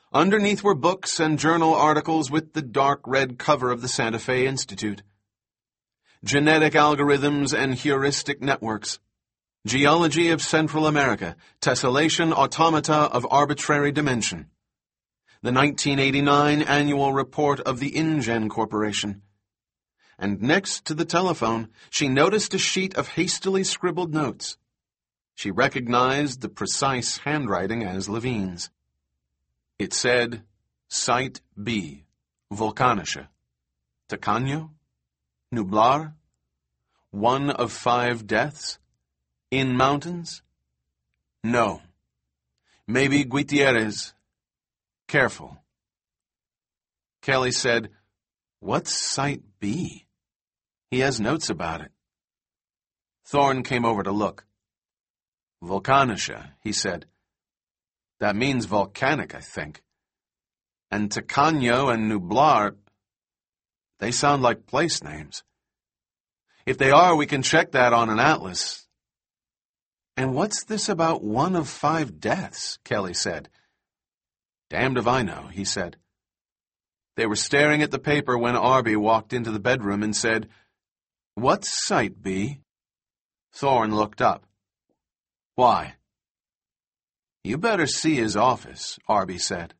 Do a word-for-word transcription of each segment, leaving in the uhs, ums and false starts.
Underneath were books and journal articles with the dark red cover of the Santa Fe Institute. Genetic algorithms and heuristic networks. Geology of Central America. Tessellation automata of arbitrary dimension. The nineteen eighty-nine annual report of the InGen Corporation. And next to the telephone, she noticed a sheet of hastily scribbled notes. She recognized the precise handwriting as Levine's. It said, Site B, Volcanische. Tacaño? Nublar? One of five deaths? In mountains? No. Maybe Gutierrez. Careful. Kelly said, What's Site B? He has notes about it. Thorne came over to look. Volcanische, he said. That means volcanic, I think. And Tacaño and Nublar, they sound like place names. If they are, we can check that on an atlas. And what's this about one of five deaths? Kelly said. Damned if I know, he said. They were staring at the paper when Arby walked into the bedroom and said, What's Site B? Thorne looked up. Why? You better see his office, Arby said.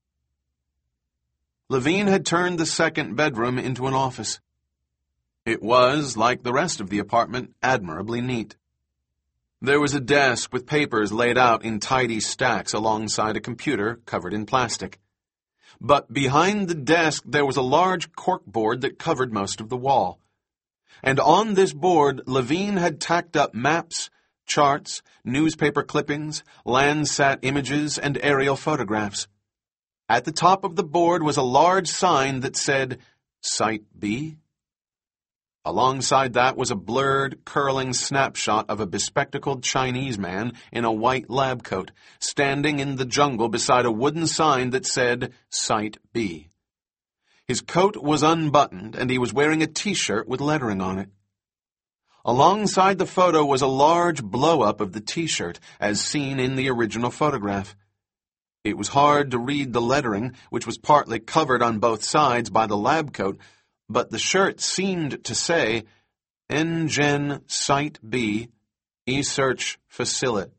Levine had turned the second bedroom into an office. It was, like the rest of the apartment, admirably neat. There was a desk with papers laid out in tidy stacks alongside a computer covered in plastic. But behind the desk there was a large corkboard that covered most of the wall. And on this board, Levine had tacked up maps, charts, newspaper clippings, Landsat images, and aerial photographs. At the top of the board was a large sign that said, Site B. Alongside that was a blurred, curling snapshot of a bespectacled Chinese man in a white lab coat, standing in the jungle beside a wooden sign that said, Site B. His coat was unbuttoned, and he was wearing a T-shirt with lettering on it. Alongside the photo was a large blow-up of the T-shirt, as seen in the original photograph. It was hard to read the lettering, which was partly covered on both sides by the lab coat, but the shirt seemed to say, InGen Site B, eSearch Facility.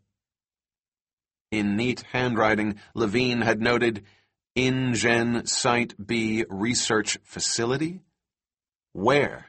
In neat handwriting, Levine had noted, InGen Site B Research Facility? Where?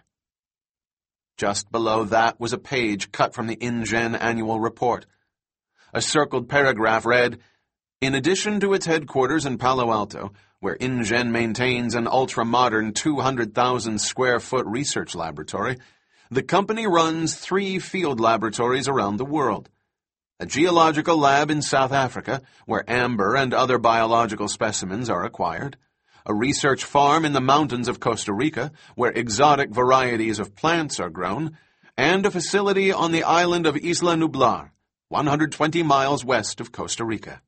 Just below that was a page cut from the InGen annual report. A circled paragraph read, In addition to its headquarters in Palo Alto, where InGen maintains an ultra-modern two hundred thousand square foot research laboratory, the company runs three field laboratories around the world. A geological lab in South Africa, where amber and other biological specimens are acquired, a research farm in the mountains of Costa Rica, where exotic varieties of plants are grown, and a facility on the island of Isla Nublar, one hundred twenty miles west of Costa Rica.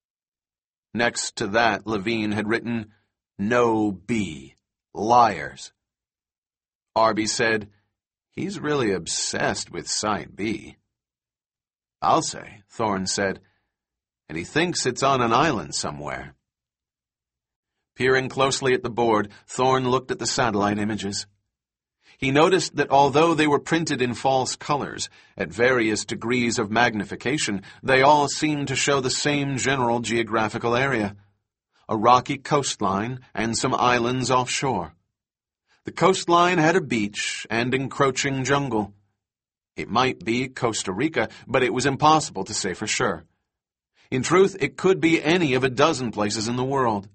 Next to that, Levine had written, No B. Liars. Arby said, He's really obsessed with Site B. I'll say, Thorne said, and he thinks it's on an island somewhere. Peering closely at the board, Thorne looked at the satellite images. He noticed that although they were printed in false colors, at various degrees of magnification, they all seemed to show the same general geographical area, a rocky coastline and some islands offshore. The coastline had a beach and encroaching jungle. It might be Costa Rica, but it was impossible to say for sure. In truth, it could be any of a dozen places in the world.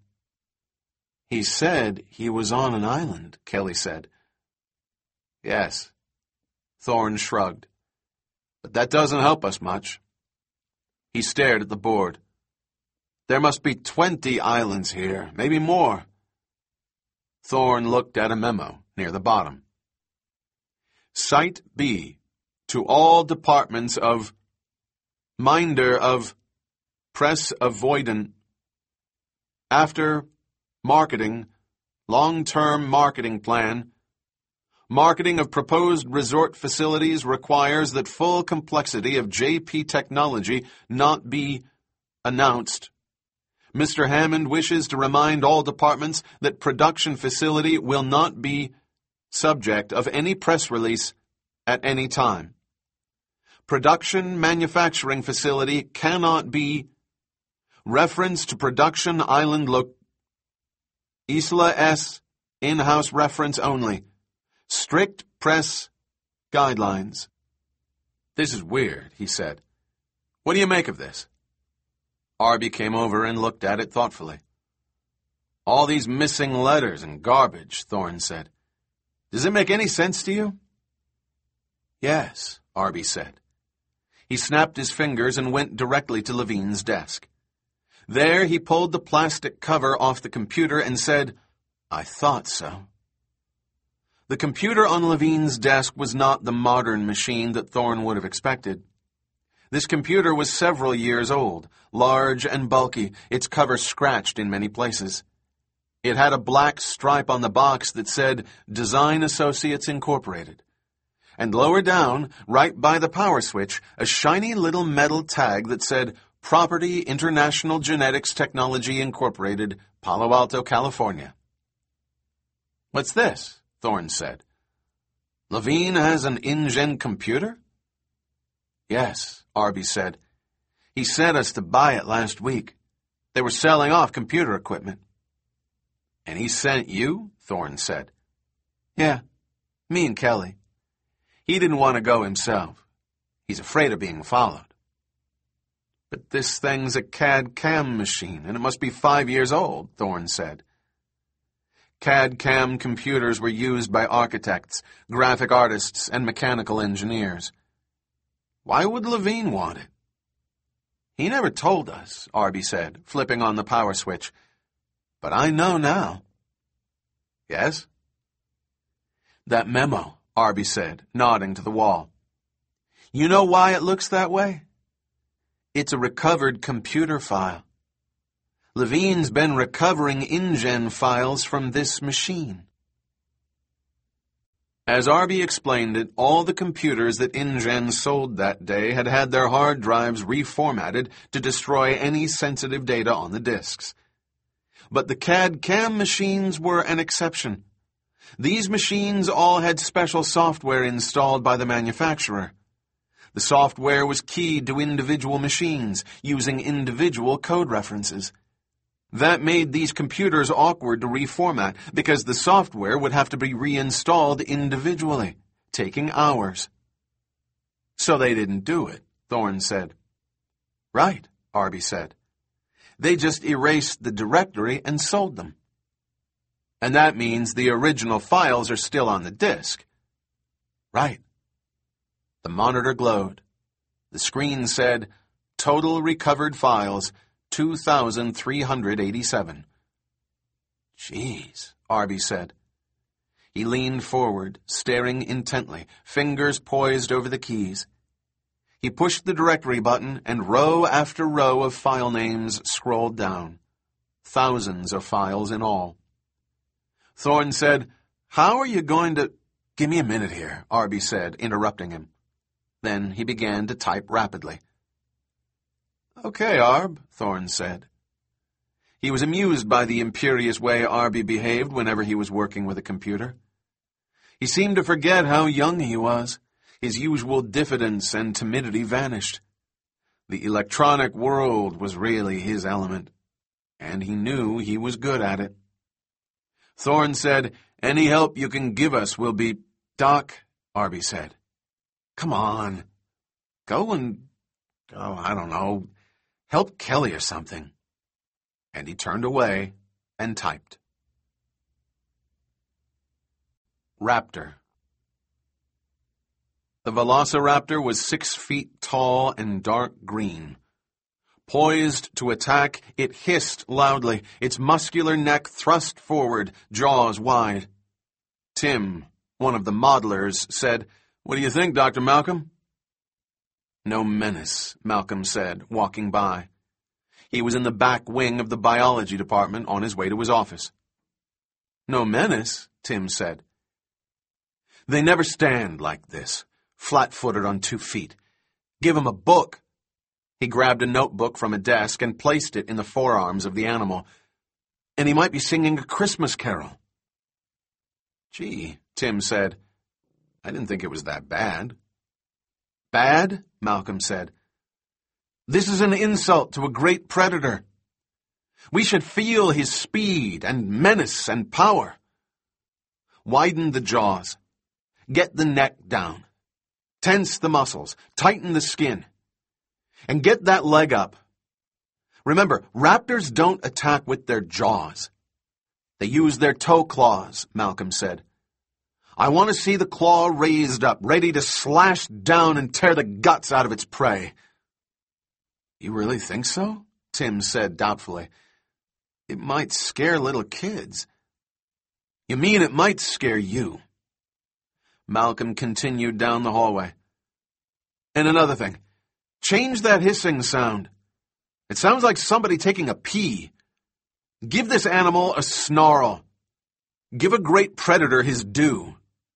He said he was on an island, Kelly said. Yes. Thorne shrugged. But that doesn't help us much. He stared at the board. There must be twenty islands here, maybe more. Thorne looked at a memo near the bottom. Site B. To all departments of Minder of Press Avoidant. After Marketing, Long-Term Marketing Plan. Marketing of proposed resort facilities requires that full complexity of J P technology not be announced. Mister Hammond wishes to remind all departments that production facility will not be subject of any press release at any time. Production manufacturing facility cannot be reference to production island look Isla S in-house reference only. Strict press guidelines. This is weird, he said. What do you make of this? Arby came over and looked at it thoughtfully. All these missing letters and garbage, Thorne said. Does it make any sense to you? Yes, Arby said. He snapped his fingers and went directly to Levine's desk. There he pulled the plastic cover off the computer and said, I thought so. The computer on Levine's desk was not the modern machine that Thorne would have expected. This computer was several years old, large and bulky, its cover scratched in many places. It had a black stripe on the box that said Design Associates Incorporated. And lower down, right by the power switch, a shiny little metal tag that said Property International Genetics Technology Incorporated, Palo Alto, California. What's this? Thorne said. Levine has an InGen computer? Yes, Arby said. He sent us to buy it last week. They were selling off computer equipment. And he sent you? Thorne said. Yeah, me and Kelly. He didn't want to go himself. He's afraid of being followed. But this thing's a C A D-C A M machine, and it must be five years old, Thorne said. C A D-C A M computers were used by architects, graphic artists, and mechanical engineers. Why would Levine want it? He never told us, Arby said, flipping on the power switch. But I know now. Yes? That memo, Arby said, nodding to the wall. You know why it looks that way? It's a recovered computer file. Levine's been recovering InGen files from this machine. As Arby explained it, all the computers that InGen sold that day had had their hard drives reformatted to destroy any sensitive data on the disks. But the C A D-C A M machines were an exception. These machines all had special software installed by the manufacturer. The software was keyed to individual machines, using individual code references. That made these computers awkward to reformat because the software would have to be reinstalled individually, taking hours. So they didn't do it, Thorne said. Right, Arby said. They just erased the directory and sold them. And that means the original files are still on the disk. Right. The monitor glowed. The screen said, Total recovered files, two thousand three hundred eighty-seven. Jeez, Arby said. He leaned forward, staring intently, fingers poised over the keys. He pushed the directory button, and row after row of file names scrolled down. Thousands of files in all. Thorne said, How are you going to... Give me a minute here, Arby said, interrupting him. Then he began to type rapidly. Okay, Arb, Thorne said. He was amused by the imperious way Arby behaved whenever he was working with a computer. He seemed to forget how young he was. His usual diffidence and timidity vanished. The electronic world was really his element, and he knew he was good at it. Thorne said, Any help you can give us will be... Doc, Arby said. Come on. Go and, oh, I don't know, help Kelly or something. And he turned away and typed. Raptor. The Velociraptor was six feet tall and dark green. Poised to attack, it hissed loudly, its muscular neck thrust forward, jaws wide. Tim, one of the modelers, said, What do you think, Doctor Malcolm? No menace, Malcolm said, walking by. He was in the back wing of the biology department on his way to his office. No menace, Tim said. They never stand like this, flat-footed on two feet. Give 'em a book. He grabbed a notebook from a desk and placed it in the forearms of the animal. And he might be singing a Christmas carol. Gee, Tim said. I didn't think it was that bad. Bad? Malcolm said. This is an insult to a great predator. We should feel his speed and menace and power. Widen the jaws. Get the neck down. Tense the muscles. Tighten the skin. And get that leg up. Remember, raptors don't attack with their jaws. They use their toe claws, Malcolm said. I want to see the claw raised up, ready to slash down and tear the guts out of its prey. You really think so? Tim said doubtfully. It might scare little kids. You mean it might scare you? Malcolm continued down the hallway. And another thing. Change that hissing sound. It sounds like somebody taking a pee. Give this animal a snarl. Give a great predator his due.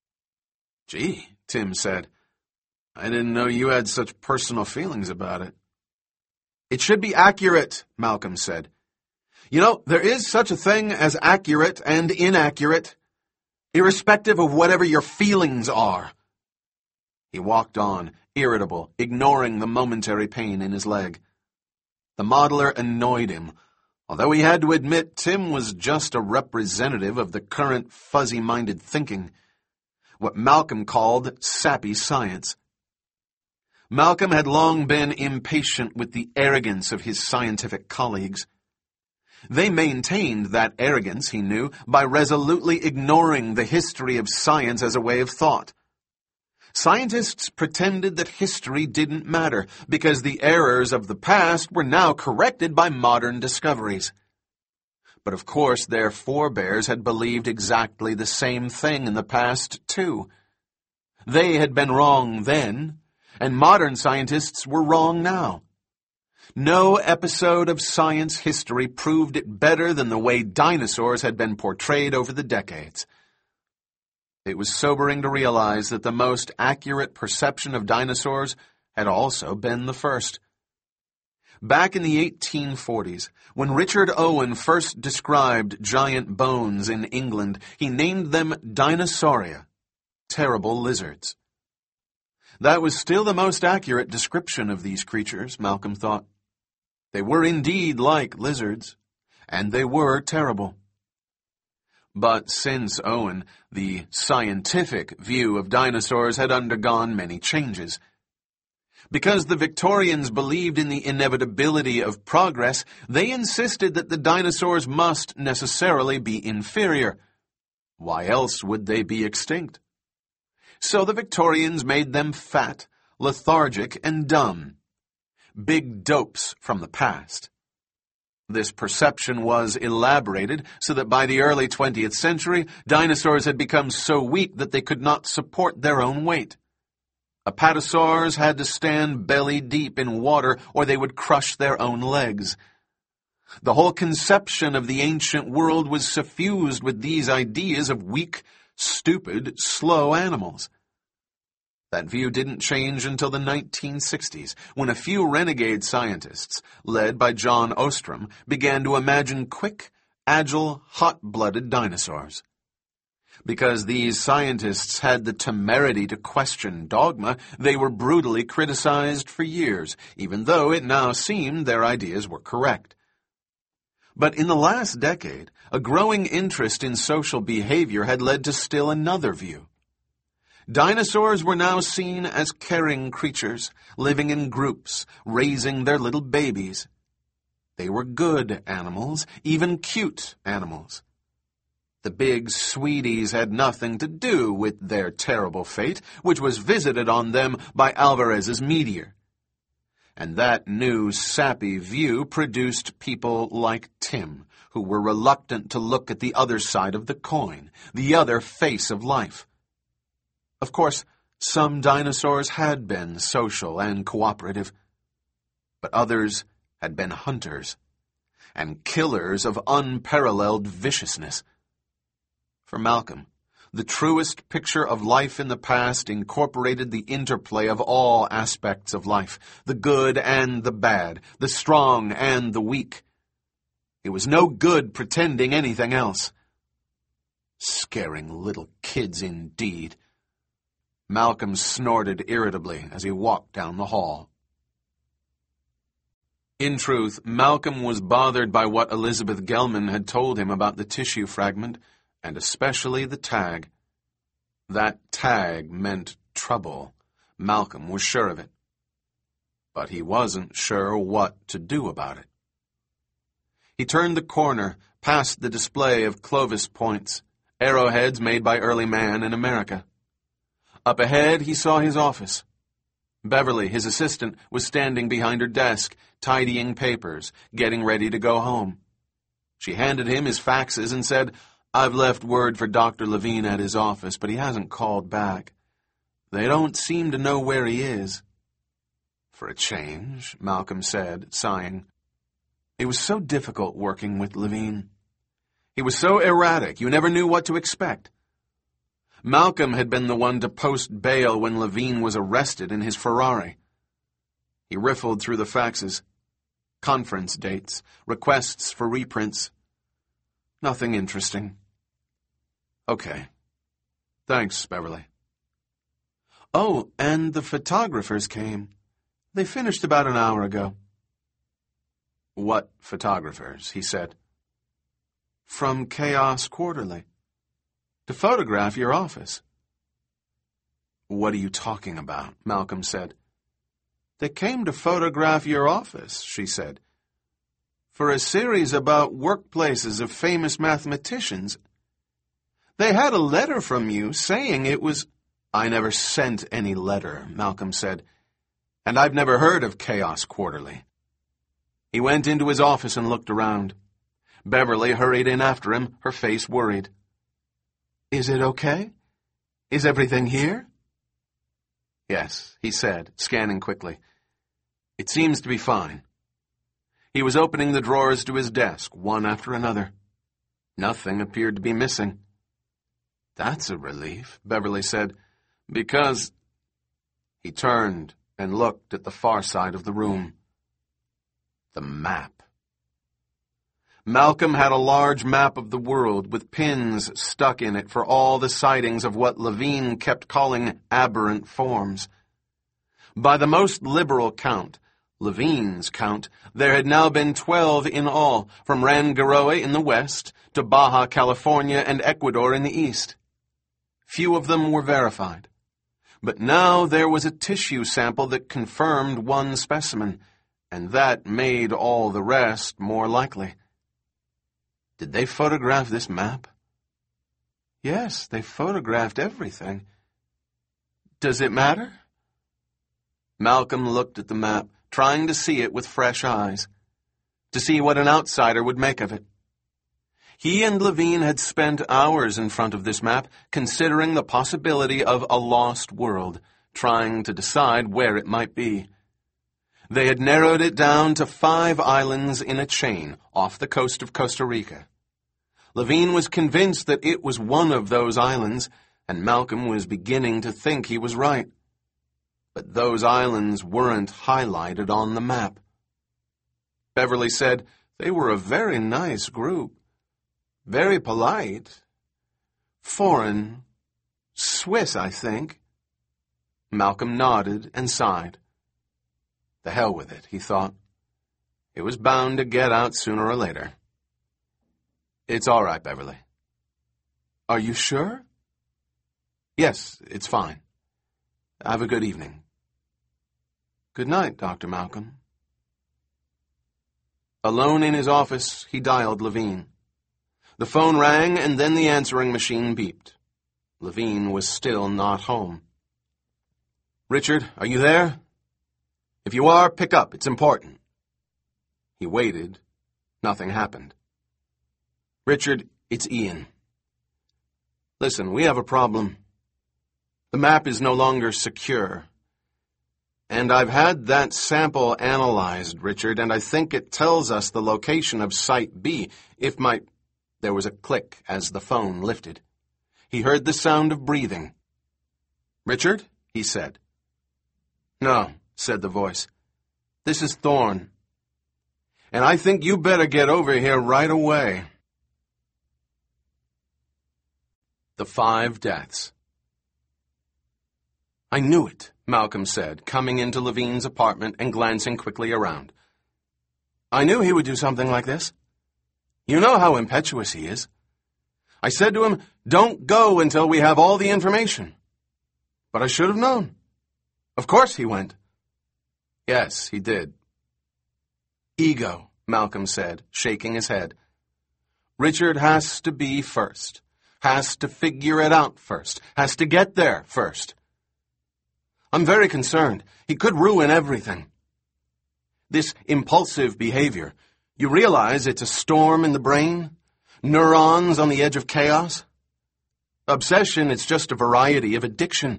Gee, Tim said. I didn't know you had such personal feelings about it. It should be accurate, Malcolm said. You know, there is such a thing as accurate and inaccurate, irrespective of whatever your feelings are. He walked on, irritable, ignoring the momentary pain in his leg. The modeler annoyed him, although he had to admit Tim was just a representative of the current fuzzy-minded thinking, what Malcolm called sappy science. Malcolm had long been impatient with the arrogance of his scientific colleagues. They maintained that arrogance, he knew, by resolutely ignoring the history of science as a way of thought. Scientists pretended that history didn't matter because the errors of the past were now corrected by modern discoveries. But of course their forebears had believed exactly the same thing in the past, too. They had been wrong then, and modern scientists were wrong now. No episode of science history proved it better than the way dinosaurs had been portrayed over the decades. It was sobering to realize that the most accurate perception of dinosaurs had also been the first. Back in the eighteen forties, when Richard Owen first described giant bones in England, he named them Dinosauria, terrible lizards. That was still the most accurate description of these creatures, Malcolm thought. They were indeed like lizards, and they were terrible. But since Owen, the scientific view of dinosaurs had undergone many changes. Because the Victorians believed in the inevitability of progress, they insisted that the dinosaurs must necessarily be inferior. Why else would they be extinct? So the Victorians made them fat, lethargic, and dumb. Big dopes from the past. This perception was elaborated so that by the early twentieth century, dinosaurs had become so weak that they could not support their own weight. Apatosaurs had to stand belly deep in water or they would crush their own legs. The whole conception of the ancient world was suffused with these ideas of weak, stupid, slow animals. That view didn't change until the nineteen sixties, when a few renegade scientists, led by John Ostrom, began to imagine quick, agile, hot-blooded dinosaurs. Because these scientists had the temerity to question dogma, they were brutally criticized for years, even though it now seemed their ideas were correct. But in the last decade, a growing interest in social behavior had led to still another view. Dinosaurs were now seen as caring creatures, living in groups, raising their little babies. They were good animals, even cute animals. The big sweeties had nothing to do with their terrible fate, which was visited on them by Alvarez's meteor. And that new sappy view produced people like Tim, who were reluctant to look at the other side of the coin, the other face of life. Of course, some dinosaurs had been social and cooperative, but others had been hunters and killers of unparalleled viciousness. For Malcolm, The truest picture of life in the past incorporated the interplay of all aspects of life, the good and the bad, the strong and the weak. It was no good pretending anything else. Scaring little kids indeed. Malcolm snorted irritably as he walked down the hall. In truth, Malcolm was bothered by what Elizabeth Gelman had told him about the tissue fragment, and especially the tag. That tag meant trouble. Malcolm was sure of it. But he wasn't sure what to do about it. He turned the corner, past the display of Clovis points, arrowheads made by early man in America. Up ahead, he saw his office. Beverly, his assistant, was standing behind her desk, tidying papers, getting ready to go home. She handed him his faxes and said, "I've left word for Doctor Levine at his office, but he hasn't called back. They don't seem to know where he is." "For a change," Malcolm said, sighing. It was so difficult working with Levine. He was so erratic, you never knew what to expect. Malcolm had been the one to post bail when Levine was arrested in his Ferrari. He riffled through the faxes. Conference dates, requests for reprints. Nothing interesting. Okay. Thanks, Beverly. Oh, and the photographers came. They finished about an hour ago. What photographers? He said. From Chaos Quarterly. To photograph your office. What are you talking about? Malcolm said. They came to photograph your office, she said. For a series about workplaces of famous mathematicians. They had a letter from you saying it was... I never sent any letter, Malcolm said. And I've never heard of Chaos Quarterly. He went into his office and looked around. Beverly hurried in after him, her face worried. Is it okay? Is everything here? Yes, he said, scanning quickly. It seems to be fine. He was opening the drawers to his desk, one after another. Nothing appeared to be missing. That's a relief, Beverly said, because... He turned and looked at the far side of the room. The map. Malcolm had a large map of the world with pins stuck in it for all the sightings of what Levine kept calling aberrant forms. By the most liberal count, Levine's count, there had now been twelve in all, from Rangiroa in the west to Baja California and Ecuador in the east. Few of them were verified. But now there was a tissue sample that confirmed one specimen, and that made all the rest more likely. Did they photograph this map? Yes, they photographed everything. Does it matter? Malcolm looked at the map, trying to see it with fresh eyes, to see what an outsider would make of it. He and Levine had spent hours in front of this map, considering the possibility of a lost world, trying to decide where it might be. They had narrowed it down to five islands in a chain off the coast of Costa Rica. Levine was convinced that it was one of those islands, and Malcolm was beginning to think he was right. But those islands weren't highlighted on the map. Beverly said they were a very nice group. Very polite. Foreign. Swiss, I think. Malcolm nodded and sighed. The hell with it, he thought. It was bound to get out sooner or later. It's all right, Beverly. Are you sure? Yes, it's fine. Have a good evening. Good night, Doctor Malcolm. Alone in his office, he dialed Levine. The phone rang, and then the answering machine beeped. Levine was still not home. Richard, are you there? If you are, pick up. It's important. He waited. Nothing happened. Richard, it's Ian. Listen, we have a problem. The map is no longer secure. And I've had that sample analyzed, Richard, and I think it tells us the location of Site B. If my... There was a click as the phone lifted. he heard the sound of breathing. "Richard?" he said. "No," said the voice. "This is Thorne. And I think you better get over here right away." The Five Deaths. "I knew it," Malcolm said, coming into Levine's apartment and glancing quickly around. "I knew he would do something like this. You know how impetuous he is. I said to him, 'Don't go until we have all the information.' But I should have known. Of course he went." "Yes, he did." "Ego," Malcolm said, shaking his head. "Richard has to be first. Has to figure it out first. Has to get there first. I'm very concerned. He could ruin everything. This impulsive behavior, you realize it's a storm in the brain? Neurons on the edge of chaos? Obsession is just a variety of addiction.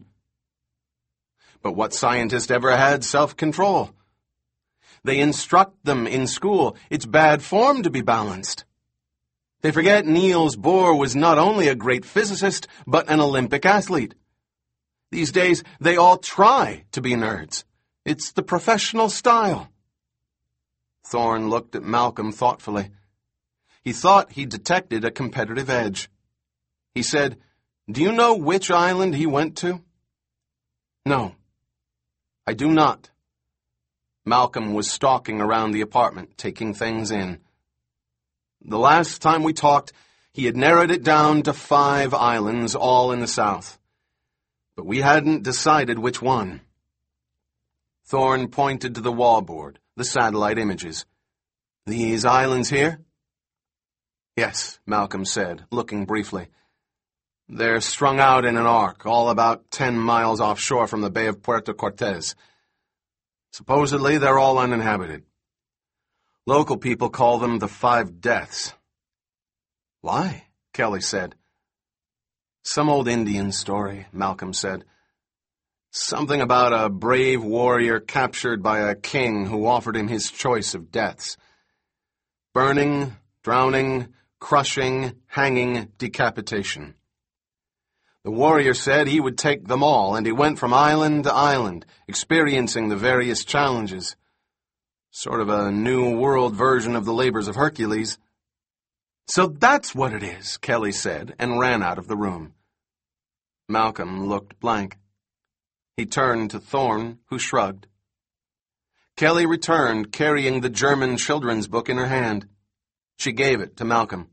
But what scientist ever had self-control? They instruct them in school. It's bad form to be balanced. They forget Niels Bohr was not only a great physicist, but an Olympic athlete. These days, they all try to be nerds. It's the professional style." Thorne looked at Malcolm thoughtfully. He thought he detected a competitive edge. He said, "Do you know which island he went to?" "No, I do not." Malcolm was stalking around the apartment, taking things in. The last time we talked, he had narrowed it down to five islands, all in the south. But we hadn't decided which one. Thorne pointed to the wallboard, the satellite images. "These islands here?" "Yes," Malcolm said, looking briefly. "They're strung out in an arc, all about ten miles offshore from the Bay of Puerto Cortes. Supposedly, they're all uninhabited. Local people call them the Five Deaths." "Why?" Kelly said. "Some old Indian story," Malcolm said. "Something about a brave warrior captured by a king who offered him his choice of deaths. Burning, drowning, crushing, hanging, decapitation. The warrior said he would take them all, and he went from island to island, experiencing the various challenges. Sort of a New World version of the labors of Hercules." "So that's what it is," Kelly said, and ran out of the room. Malcolm looked blank. He turned to Thorne, who shrugged. Kelly returned, carrying the German children's book in her hand. She gave it to Malcolm.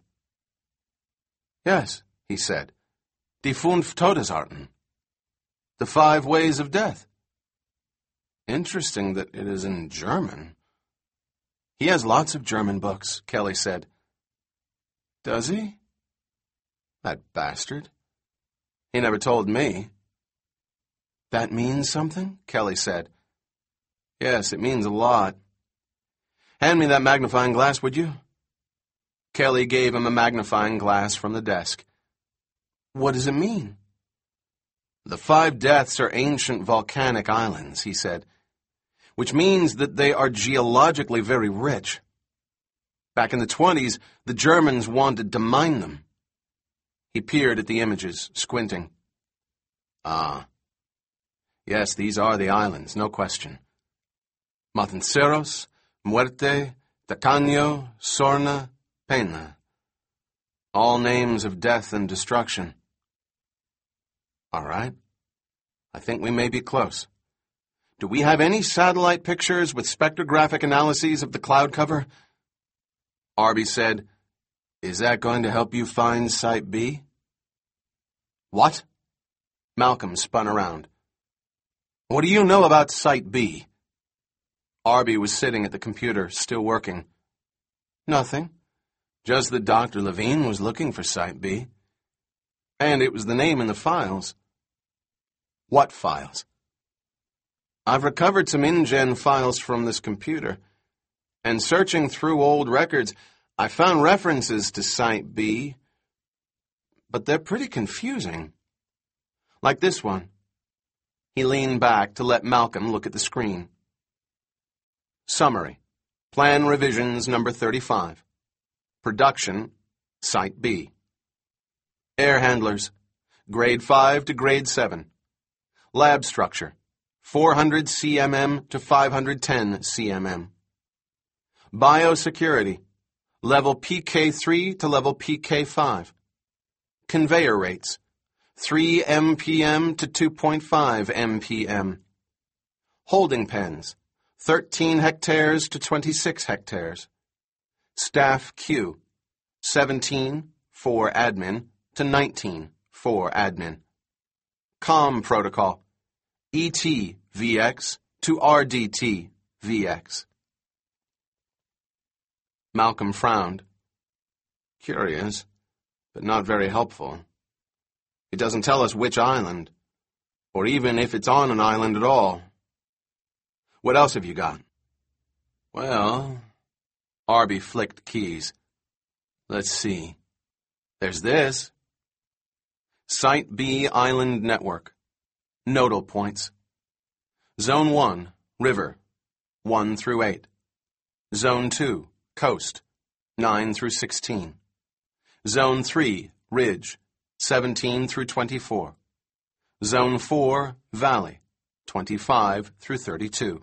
"Yes," he said. "Die Fünf Todesarten. The Five Ways of Death." "Interesting that it is in German." "He has lots of German books," Kelly said. "Does he? That bastard. He never told me." "That means something?" Kelly said. "Yes, it means a lot. Hand me that magnifying glass, would you?" Kelly gave him a magnifying glass from the desk. "What does it mean?" "The Five Deaths are ancient volcanic islands," he said, "which means that they are geologically very rich. Back in the twenties, the Germans wanted to mine them." He peered at the images, squinting. "Ah. Yes, these are the islands, no question. Matanceros, Muerte, Tacaño, Sorna, Pena. All names of death and destruction. All right. I think we may be close. Do we have any satellite pictures with spectrographic analyses of the cloud cover?" Arby said, "Is that going to help you find Site B?" "What?" Malcolm spun around. "What do you know about Site B?" Arby was sitting at the computer, still working. "Nothing. Just that Doctor Levine was looking for Site B. And it was the name in the files." "What files?" "I've recovered some InGen files from this computer, and searching through old records, I found references to Site B, but they're pretty confusing. Like this one." He leaned back to let Malcolm look at the screen. Summary. Plan revisions number thirty-five. Production, Site B. Air handlers. grade five to grade seven. Lab structure, four hundred centimeters to five hundred ten centimeters. Biosecurity, level P K three to level P K five. Conveyor rates, three M P M to two point five M P M. Holding pens, thirteen hectares to twenty-six hectares. Staff queue, seventeen for admin to nineteen for admin. COM protocol, E T V X to R D T V X. Malcolm frowned. Curious, but not very helpful. It doesn't tell us which island, or even if it's on an island at all. What else have you got? Well, Arby flicked keys. Let's see. There's this. Site B Island Network. Nodal points. Zone one, River, one through eight. Zone two, Coast, nine through sixteen. Zone three, Ridge, seventeen through twenty-four. Zone four, Valley, twenty-five through thirty-two.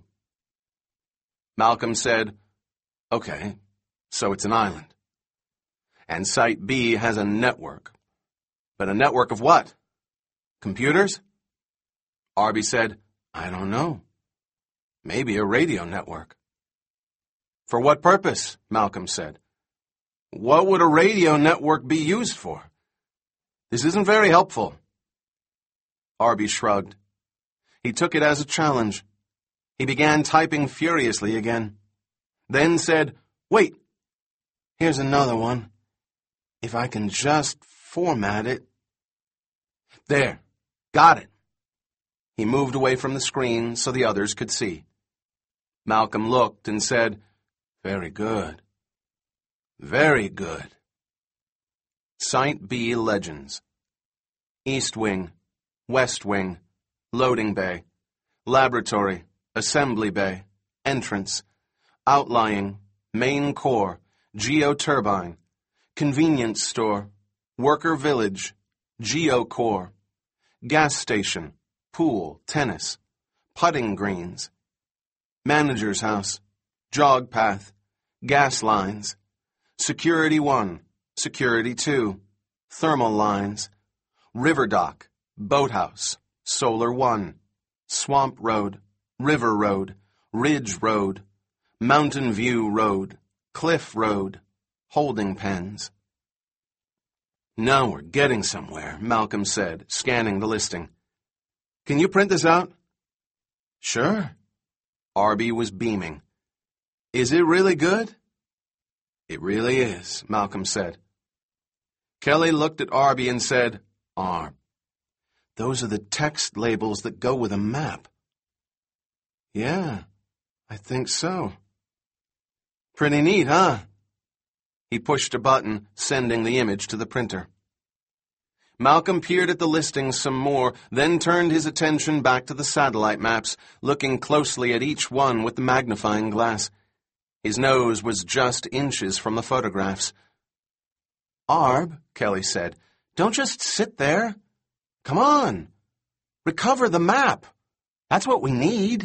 Malcolm said, "Okay, so it's an island. And Site B has a network. But a network of what? Computers?" Arby said, "I don't know. Maybe a radio network." "For what purpose?" Malcolm said. "What would a radio network be used for? This isn't very helpful." Arby shrugged. He took it as a challenge. He began typing furiously again. Then said, "Wait, here's another one. If I can just format it." "There, got it." He moved away from the screen so the others could see. Malcolm looked and said, "Very good. Very good." Site B legends. East Wing, West Wing, Loading Bay, Laboratory, Assembly Bay, Entrance, Outlying, Main Core, Geoturbine, Convenience Store, Worker Village, Geocore, Gas Station, Pool, Tennis, Putting Greens, Manager's House, Jog Path, Gas Lines, Security one, Security two, Thermal Lines, River Dock, Boathouse, Solar one, Swamp Road, River Road, Ridge Road, Mountain View Road, Cliff Road, Holding Pens. "Now we're getting somewhere," Malcolm said, scanning the listing. "Can you print this out?" "Sure." Arby was beaming. "Is it really good?" "It really is," Malcolm said. Kelly looked at Arby and said, "Arb, those are the text labels that go with a map." "Yeah, I think so." "Pretty neat, huh?" He pushed a button, sending the image to the printer. Malcolm peered at the listings some more, then turned his attention back to the satellite maps, looking closely at each one with the magnifying glass. His nose was just inches from the photographs. "Arb," Kelly said, "don't just sit there. Come on. Recover the map. That's what we need."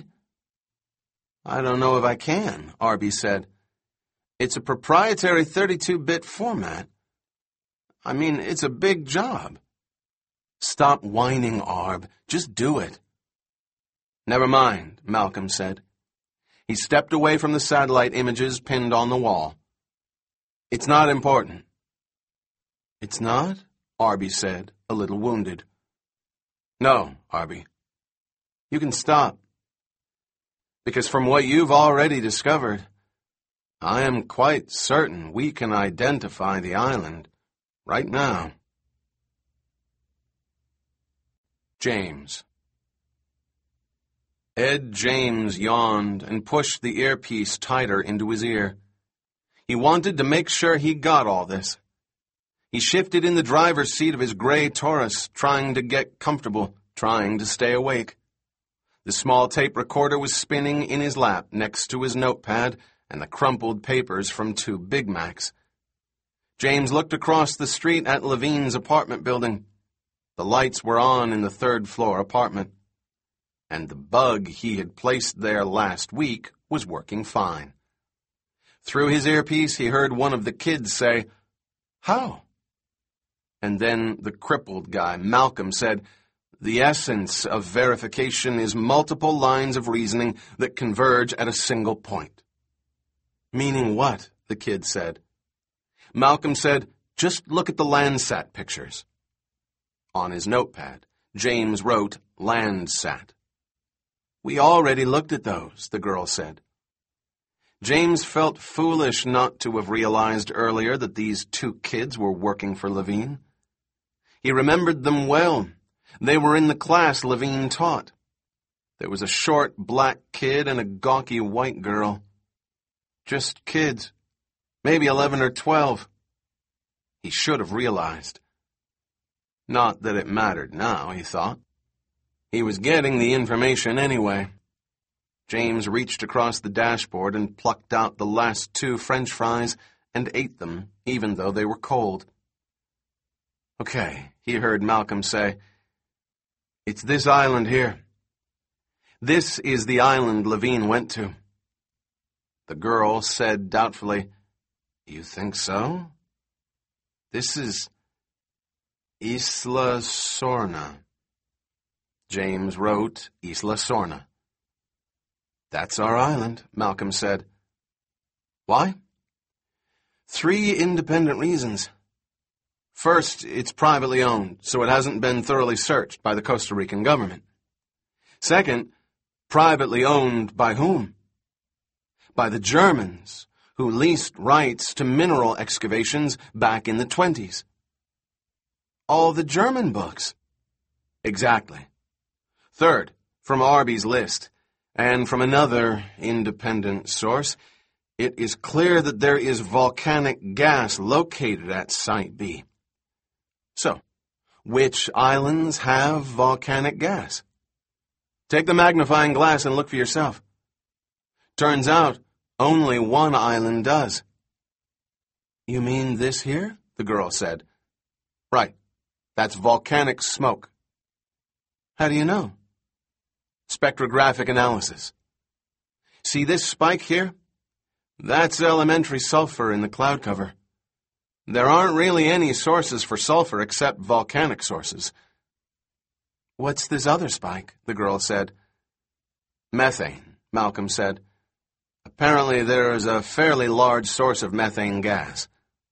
"I don't know if I can," Arby said. "It's a proprietary thirty-two bit format. I mean, it's a big job." "Stop whining, Arb. Just do it." "Never mind," Malcolm said. He stepped away from the satellite images pinned on the wall. "It's not important." "It's not?" Arby said, a little wounded. "No, Arby. You can stop. Because from what you've already discovered, I am quite certain we can identify the island right now." James. Ed James yawned and pushed the earpiece tighter into his ear. He wanted to make sure he got all this. He shifted in the driver's seat of his gray Taurus, trying to get comfortable, trying to stay awake. The small tape recorder was spinning in his lap next to his notepad and the crumpled papers from two Big Macs. James looked across the street at Levine's apartment building. The lights were on in the third-floor apartment, and the bug he had placed there last week was working fine. Through his earpiece, he heard one of the kids say, "How?" And then the crippled guy, Malcolm, said, "The essence of verification is multiple lines of reasoning that converge at a single point." "Meaning what?" the kid said. Malcolm said, "Just look at the Landsat pictures." On his notepad, James wrote Landsat. "We already looked at those," the girl said. James felt foolish not to have realized earlier that these two kids were working for Levine. He remembered them well. They were in the class Levine taught. There was a short black kid and a gawky white girl. Just kids, maybe eleven or twelve. He should have realized. Not that it mattered now, he thought. He was getting the information anyway. James reached across the dashboard and plucked out the last two French fries and ate them, even though they were cold. "Okay," he heard Malcolm say. "It's this island here. This is the island Levine went to." The girl said doubtfully, "You think so? This is Isla Sorna." James wrote Isla Sorna. "That's our island," Malcolm said. "Why?" "Three independent reasons. First, it's privately owned, so it hasn't been thoroughly searched by the Costa Rican government. Second, privately owned by whom? By the Germans, who leased rights to mineral excavations back in the twenties. All the German books. Exactly. Third, from Arby's list, and from another independent source, it is clear that there is volcanic gas located at Site B. So, which islands have volcanic gas? Take the magnifying glass and look for yourself. Turns out, only one island does. "You mean this here?" the girl said. "Right. That's volcanic smoke." "How do you know?" "Spectrographic analysis. See this spike here? That's elementary sulfur in the cloud cover. There aren't really any sources for sulfur except volcanic sources." "What's this other spike?" the girl said. "Methane," Malcolm said. "Apparently there is a fairly large source of methane gas."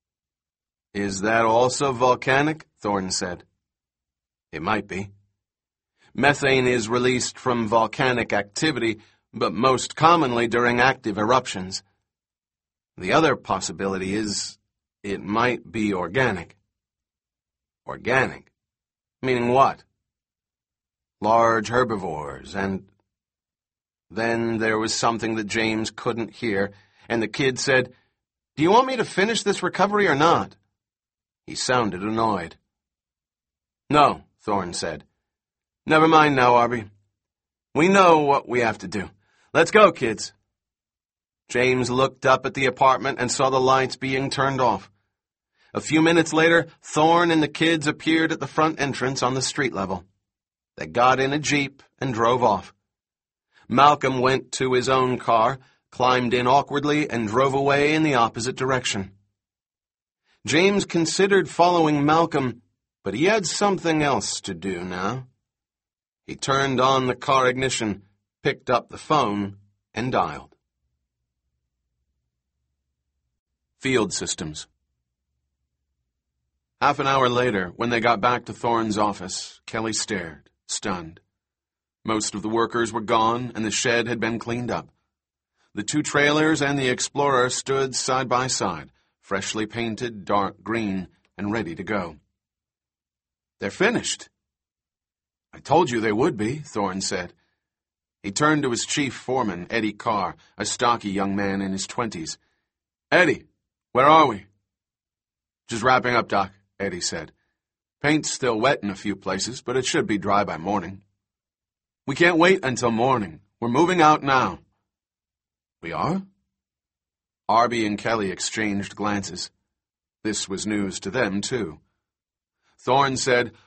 "Is that also volcanic?" Thorne said. "It might be. Methane is released from volcanic activity, but most commonly during active eruptions. The other possibility is it might be organic." "Organic? Meaning what?" "Large herbivores and..." Then there was something that James couldn't hear, and the kid said, "Do you want me to finish this recovery or not?" He sounded annoyed. "No," Thorne said. "Never mind now, Arby. We know what we have to do. Let's go, kids." James looked up at the apartment and saw the lights being turned off. A few minutes later, Thorne and the kids appeared at the front entrance on the street level. They got in a Jeep and drove off. Malcolm went to his own car, climbed in awkwardly, and drove away in the opposite direction. James considered following Malcolm, but he had something else to do now. He turned on the car ignition, picked up the phone, and dialed. Field Systems. Half an hour later, when they got back to Thorne's office, Kelly stared, stunned. Most of the workers were gone, and the shed had been cleaned up. The two trailers and the Explorer stood side by side, freshly painted dark green and ready to go. "They're finished." "I told you they would be," Thorne said. He turned to his chief foreman, Eddie Carr, a stocky young man in his twenties. "Eddie, where are we?" "Just wrapping up, Doc," Eddie said. "Paint's still wet in a few places, but it should be dry by morning." "We can't wait until morning. We're moving out now." "We are?" Arby and Kelly exchanged glances. This was news to them, too. Thorne said,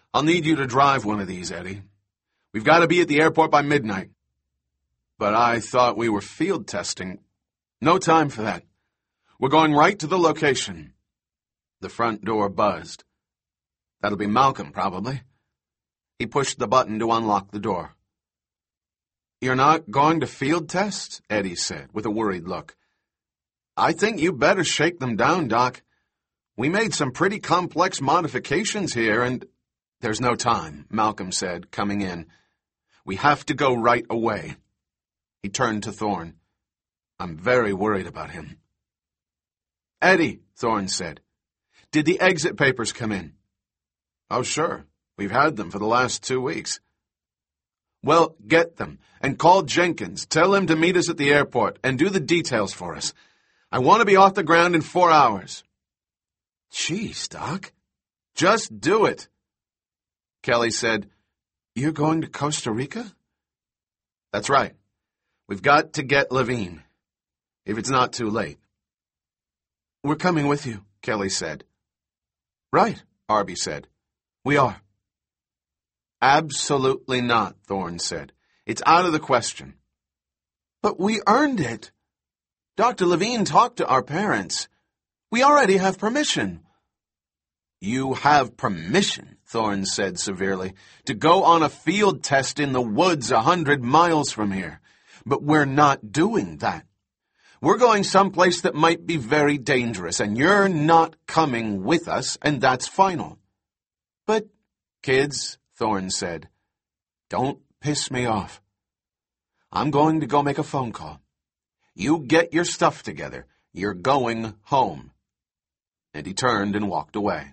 I'll need you to drive one of these, Eddie. We've got to be at the airport by midnight. But I thought we were field testing. No time for that. We're going right to the location. The front door buzzed. That'll be Malcolm, probably. He pushed the button to unlock the door. You're not going to field test? Eddie said, with a worried look. I think you better shake them down, Doc. We made some pretty complex modifications here, and... There's no time, Malcolm said, coming in. We have to go right away. He turned to Thorne. I'm very worried about him. Eddie, Thorne said, did the exit papers come in? Oh, sure. We've had them for the last two weeks. Well, get them, and call Jenkins. Tell him to meet us at the airport, and do the details for us. I want to be off the ground in four hours. Jeez, Doc. Just do it. Kelly said, You're going to Costa Rica? That's right. We've got to get Levine, if it's not too late. We're coming with you, Kelly said. Right, Arby said. We are. Absolutely not, Thorne said. It's out of the question. But we earned it. Doctor Levine talked to our parents. We already have permission. You have permission, Thorne said severely, to go on a field test in the woods a hundred miles from here. But we're not doing that. We're going someplace that might be very dangerous, and you're not coming with us, and that's final. But, kids, Thorne said, don't piss me off. I'm going to go make a phone call. You get your stuff together. You're going home. And he turned and walked away.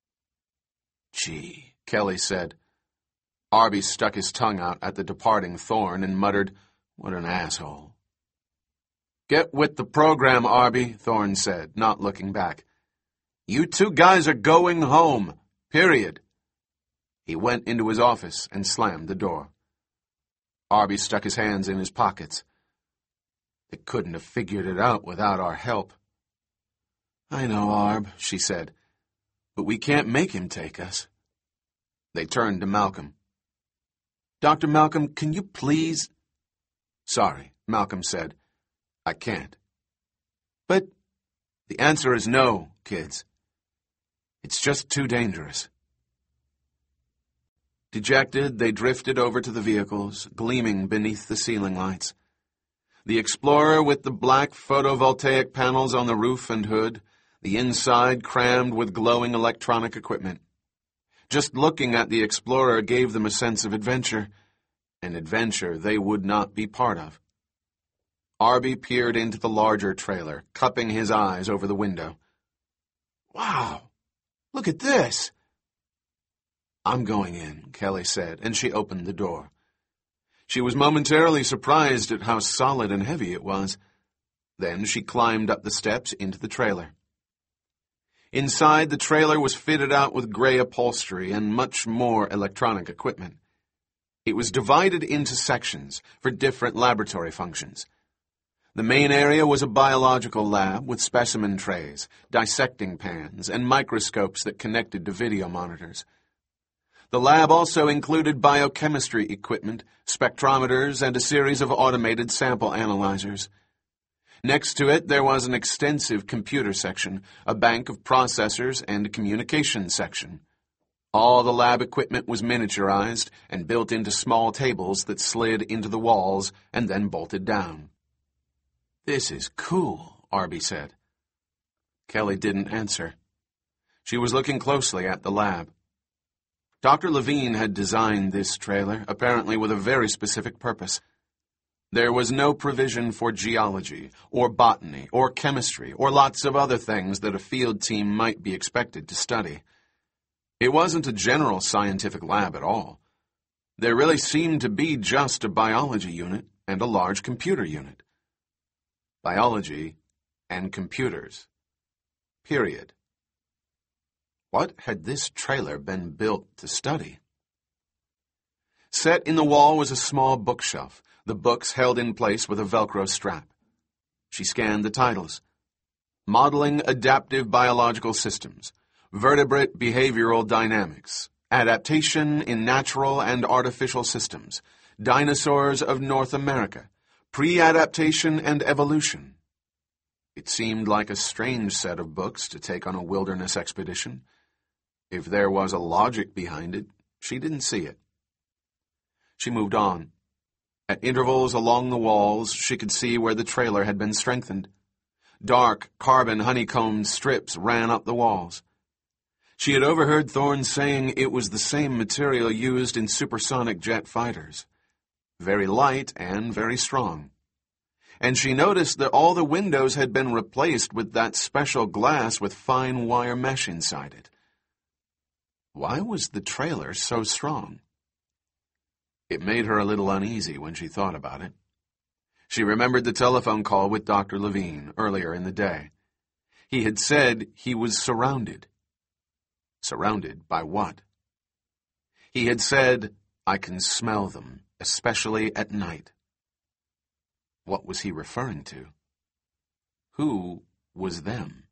Gee, Kelly said. Arby stuck his tongue out at the departing Thorne and muttered, What an asshole. Get with the program, Arby, Thorne said, not looking back. You two guys are going home, period. He went into his office and slammed the door. Arby stuck his hands in his pockets. They couldn't have figured it out without our help. I know, Arb, she said, but we can't make him take us. They turned to Malcolm. Doctor Malcolm, can you please... Sorry, Malcolm said. I can't. But the answer is no, kids. It's just too dangerous. Dejected, they drifted over to the vehicles, gleaming beneath the ceiling lights. The Explorer with the black photovoltaic panels on the roof and hood, the inside crammed with glowing electronic equipment. Just looking at the Explorer gave them a sense of adventure, an adventure they would not be part of. Arby peered into the larger trailer, cupping his eyes over the window. Wow, look at this. I'm going in, Kelly said, and she opened the door. She was momentarily surprised at how solid and heavy it was. Then she climbed up the steps into the trailer. Inside, the trailer was fitted out with gray upholstery and much more electronic equipment. It was divided into sections for different laboratory functions. The main area was a biological lab with specimen trays, dissecting pans, and microscopes that connected to video monitors. The lab also included biochemistry equipment, spectrometers, and a series of automated sample analyzers. Next to it, there was an extensive computer section, a bank of processors, and a communications section. All the lab equipment was miniaturized and built into small tables that slid into the walls and then bolted down. This is cool, Arby said. Kelly didn't answer. She was looking closely at the lab. Doctor Levine had designed this trailer, apparently with a very specific purpose. There was no provision for geology, or botany, or chemistry, or lots of other things that a field team might be expected to study. It wasn't a general scientific lab at all. There really seemed to be just a biology unit and a large computer unit. Biology and computers. Period. What had this trailer been built to study? Set in the wall was a small bookshelf, the books held in place with a Velcro strap. She scanned the titles. Modeling Adaptive Biological Systems, Vertebrate Behavioral Dynamics, Adaptation in Natural and Artificial Systems, Dinosaurs of North America, Pre-Adaptation and Evolution. It seemed like a strange set of books to take on a wilderness expedition. If there was a logic behind it, she didn't see it. She moved on. At intervals along the walls, she could see where the trailer had been strengthened. Dark, carbon honeycombed strips ran up the walls. She had overheard Thorne saying it was the same material used in supersonic jet fighters. Very light and very strong. And she noticed that all the windows had been replaced with that special glass with fine wire mesh inside it. Why was the trailer so strong? It made her a little uneasy when she thought about it. She remembered the telephone call with Doctor Levine earlier in the day. He had said he was surrounded. Surrounded by what? He had said, "I can smell them, especially at night." What was he referring to? Who was them?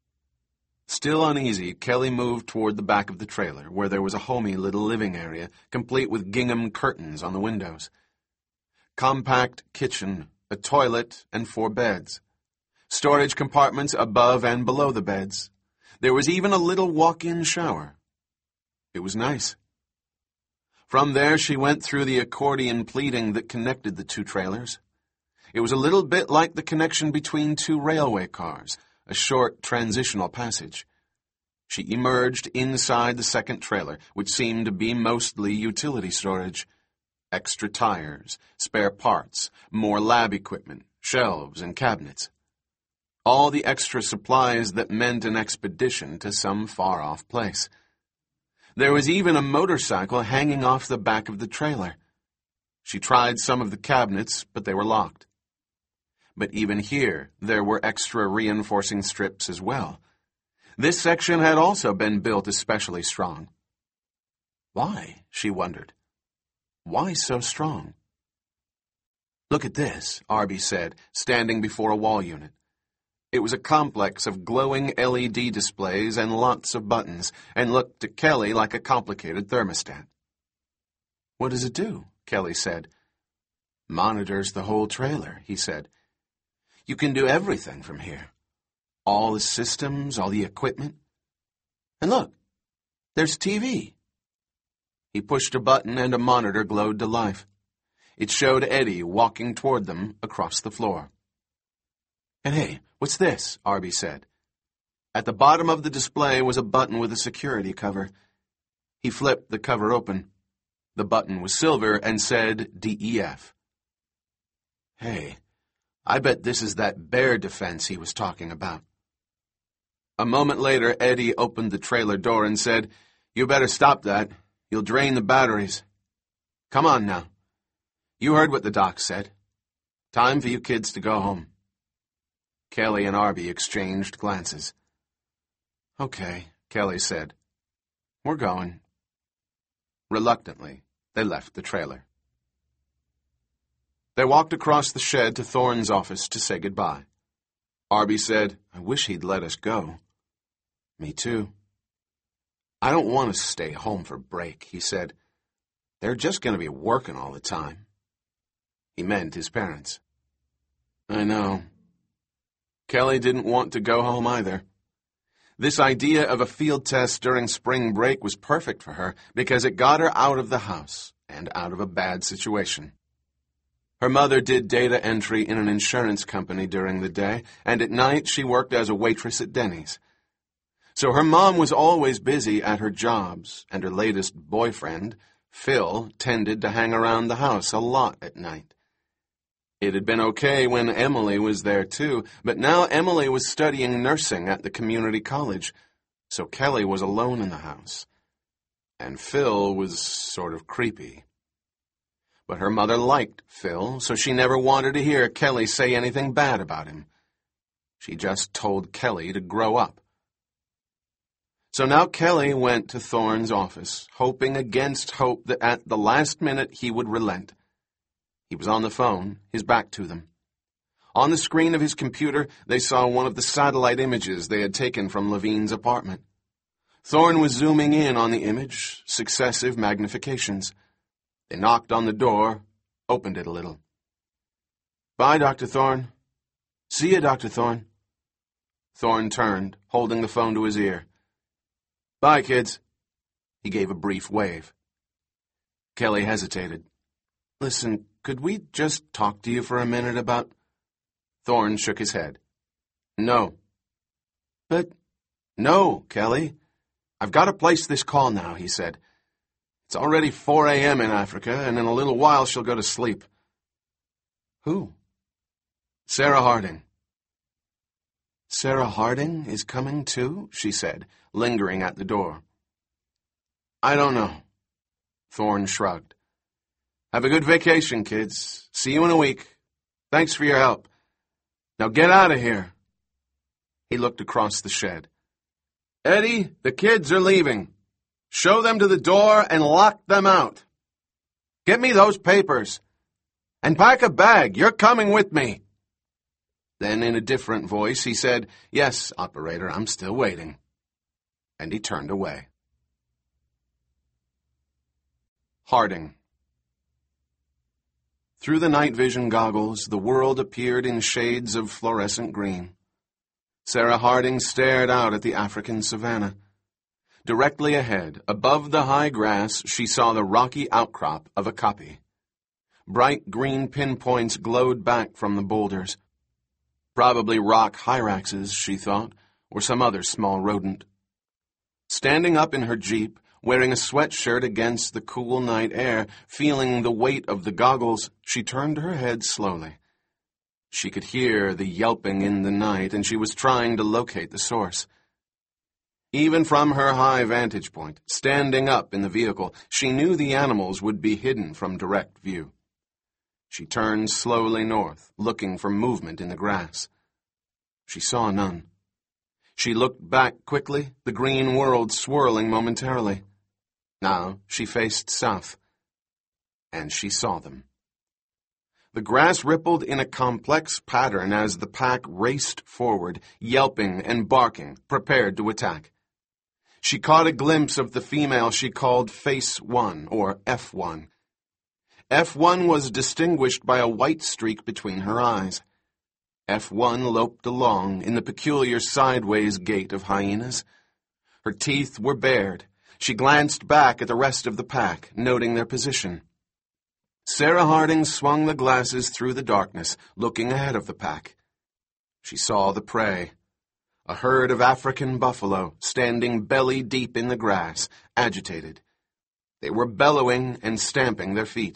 Still uneasy, Kelly moved toward the back of the trailer, where there was a homey little living area, complete with gingham curtains on the windows. Compact kitchen, a toilet, and four beds. Storage compartments above and below the beds. There was even a little walk-in shower. It was nice. From there, she went through the accordion pleating that connected the two trailers. It was a little bit like the connection between two railway cars, a short transitional passage. She emerged inside the second trailer, which seemed to be mostly utility storage. Extra tires, spare parts, more lab equipment, shelves and cabinets. All the extra supplies that meant an expedition to some far-off place. There was even a motorcycle hanging off the back of the trailer. She tried some of the cabinets, but they were locked. But even here, there were extra reinforcing strips as well. This section had also been built especially strong. Why, she wondered. Why so strong? "Look at this," Arby said, standing before a wall unit. It was a complex of glowing L E D displays and lots of buttons, and looked to Kelly like a complicated thermostat. "What does it do?" Kelly said. "Monitors the whole trailer," he said. "You can do everything from here. All the systems, all the equipment. And look, there's T V." He pushed a button and a monitor glowed to life. It showed Eddie walking toward them across the floor. "And hey, what's this?" Arby said. At the bottom of the display was a button with a security cover. He flipped the cover open. The button was silver and said D E F. "Hey, I bet this is that bear defense he was talking about." A moment later, Eddie opened the trailer door and said, "You better stop that. You'll drain the batteries. Come on now. You heard what the doc said. Time for you kids to go home." Kelly and Arby exchanged glances. "Okay," Kelly said. "We're going." Reluctantly, they left the trailer. They walked across the shed to Thorne's office to say goodbye. Arby said, "I wish he'd let us go." "Me too." "I don't want to stay home for break," he said. "They're just going to be working all the time." He meant his parents. "I know." Kelly didn't want to go home either. This idea of a field test during spring break was perfect for her because it got her out of the house and out of a bad situation. Her mother did data entry in an insurance company during the day, and at night she worked as a waitress at Denny's. So her mom was always busy at her jobs, and her latest boyfriend, Phil, tended to hang around the house a lot at night. It had been okay when Emily was there too, but now Emily was studying nursing at the community college, so Kelly was alone in the house. And Phil was sort of creepy. But her mother liked Phil, so she never wanted to hear Kelly say anything bad about him. She just told Kelly to grow up. So now Kelly went to Thorne's office, hoping against hope that at the last minute he would relent. He was on the phone, his back to them. On the screen of his computer, they saw one of the satellite images they had taken from Levine's apartment. Thorne was zooming in on the image, successive magnifications. They knocked on the door, opened it a little. "Bye, Doctor Thorne." "See you, Doctor Thorne." Thorne turned, holding the phone to his ear. "Bye, kids." He gave a brief wave. Kelly hesitated. "Listen, could we just talk to you for a minute about—" Thorne shook his head. "No." "But—" "No, Kelly. I've got to place this call now," he said. "It's already four a.m. in Africa, and in a little while she'll go to sleep." "Who?" "Sarah Harding." "Sarah Harding is coming too?" she said, lingering at the door. "I don't know." Thorne shrugged. "Have a good vacation, kids. See you in a week. Thanks for your help. Now get out of here." He looked across the shed. "Eddie, the kids are leaving. Show them to the door and lock them out. Get me those papers. And pack a bag. You're coming with me." Then in a different voice he said, "Yes, operator, I'm still waiting." And he turned away. Harding. Through the night vision goggles, the world appeared in shades of fluorescent green. Sarah Harding stared out at the African savanna. Directly ahead, above the high grass, she saw the rocky outcrop of a kopje. Bright green pinpoints glowed back from the boulders. Probably rock hyraxes, she thought, or some other small rodent. Standing up in her jeep, wearing a sweatshirt against the cool night air, feeling the weight of the goggles, she turned her head slowly. She could hear the yelping in the night, and she was trying to locate the source. Even from her high vantage point, standing up in the vehicle, she knew the animals would be hidden from direct view. She turned slowly north, looking for movement in the grass. She saw none. She looked back quickly, the green world swirling momentarily. Now she faced south, and she saw them. The grass rippled in a complex pattern as the pack raced forward, yelping and barking, prepared to attack. She caught a glimpse of the female she called Face One, or F one. F one was distinguished by a white streak between her eyes. F one loped along in the peculiar sideways gait of hyenas. Her teeth were bared. She glanced back at the rest of the pack, noting their position. Sarah Harding swung the glasses through the darkness, looking ahead of the pack. She saw the prey. A herd of African buffalo, standing belly deep in the grass, agitated. They were bellowing and stamping their feet.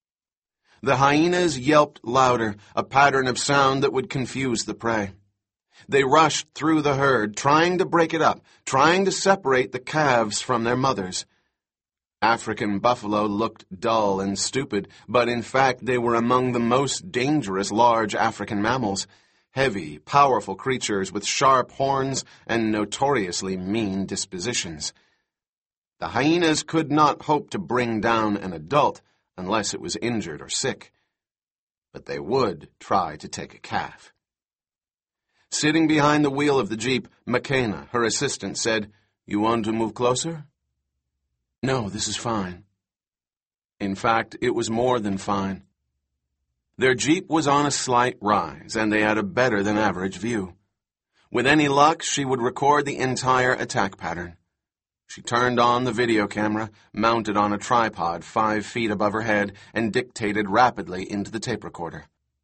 The hyenas yelped louder, a pattern of sound that would confuse the prey. They rushed through the herd, trying to break it up, trying to separate the calves from their mothers. African buffalo looked dull and stupid, but in fact they were among the most dangerous large African mammals, heavy, powerful creatures with sharp horns and notoriously mean dispositions. The hyenas could not hope to bring down an adult unless it was injured or sick, but they would try to take a calf. Sitting behind the wheel of the jeep, McKenna, her assistant, said, "You want to move closer?" "No, this is fine." In fact, it was more than fine. Their jeep was on a slight rise, and they had a better-than-average view. With any luck, she would record the entire attack pattern. She turned on the video camera, mounted on a tripod five feet above her head, and dictated rapidly into the tape recorder.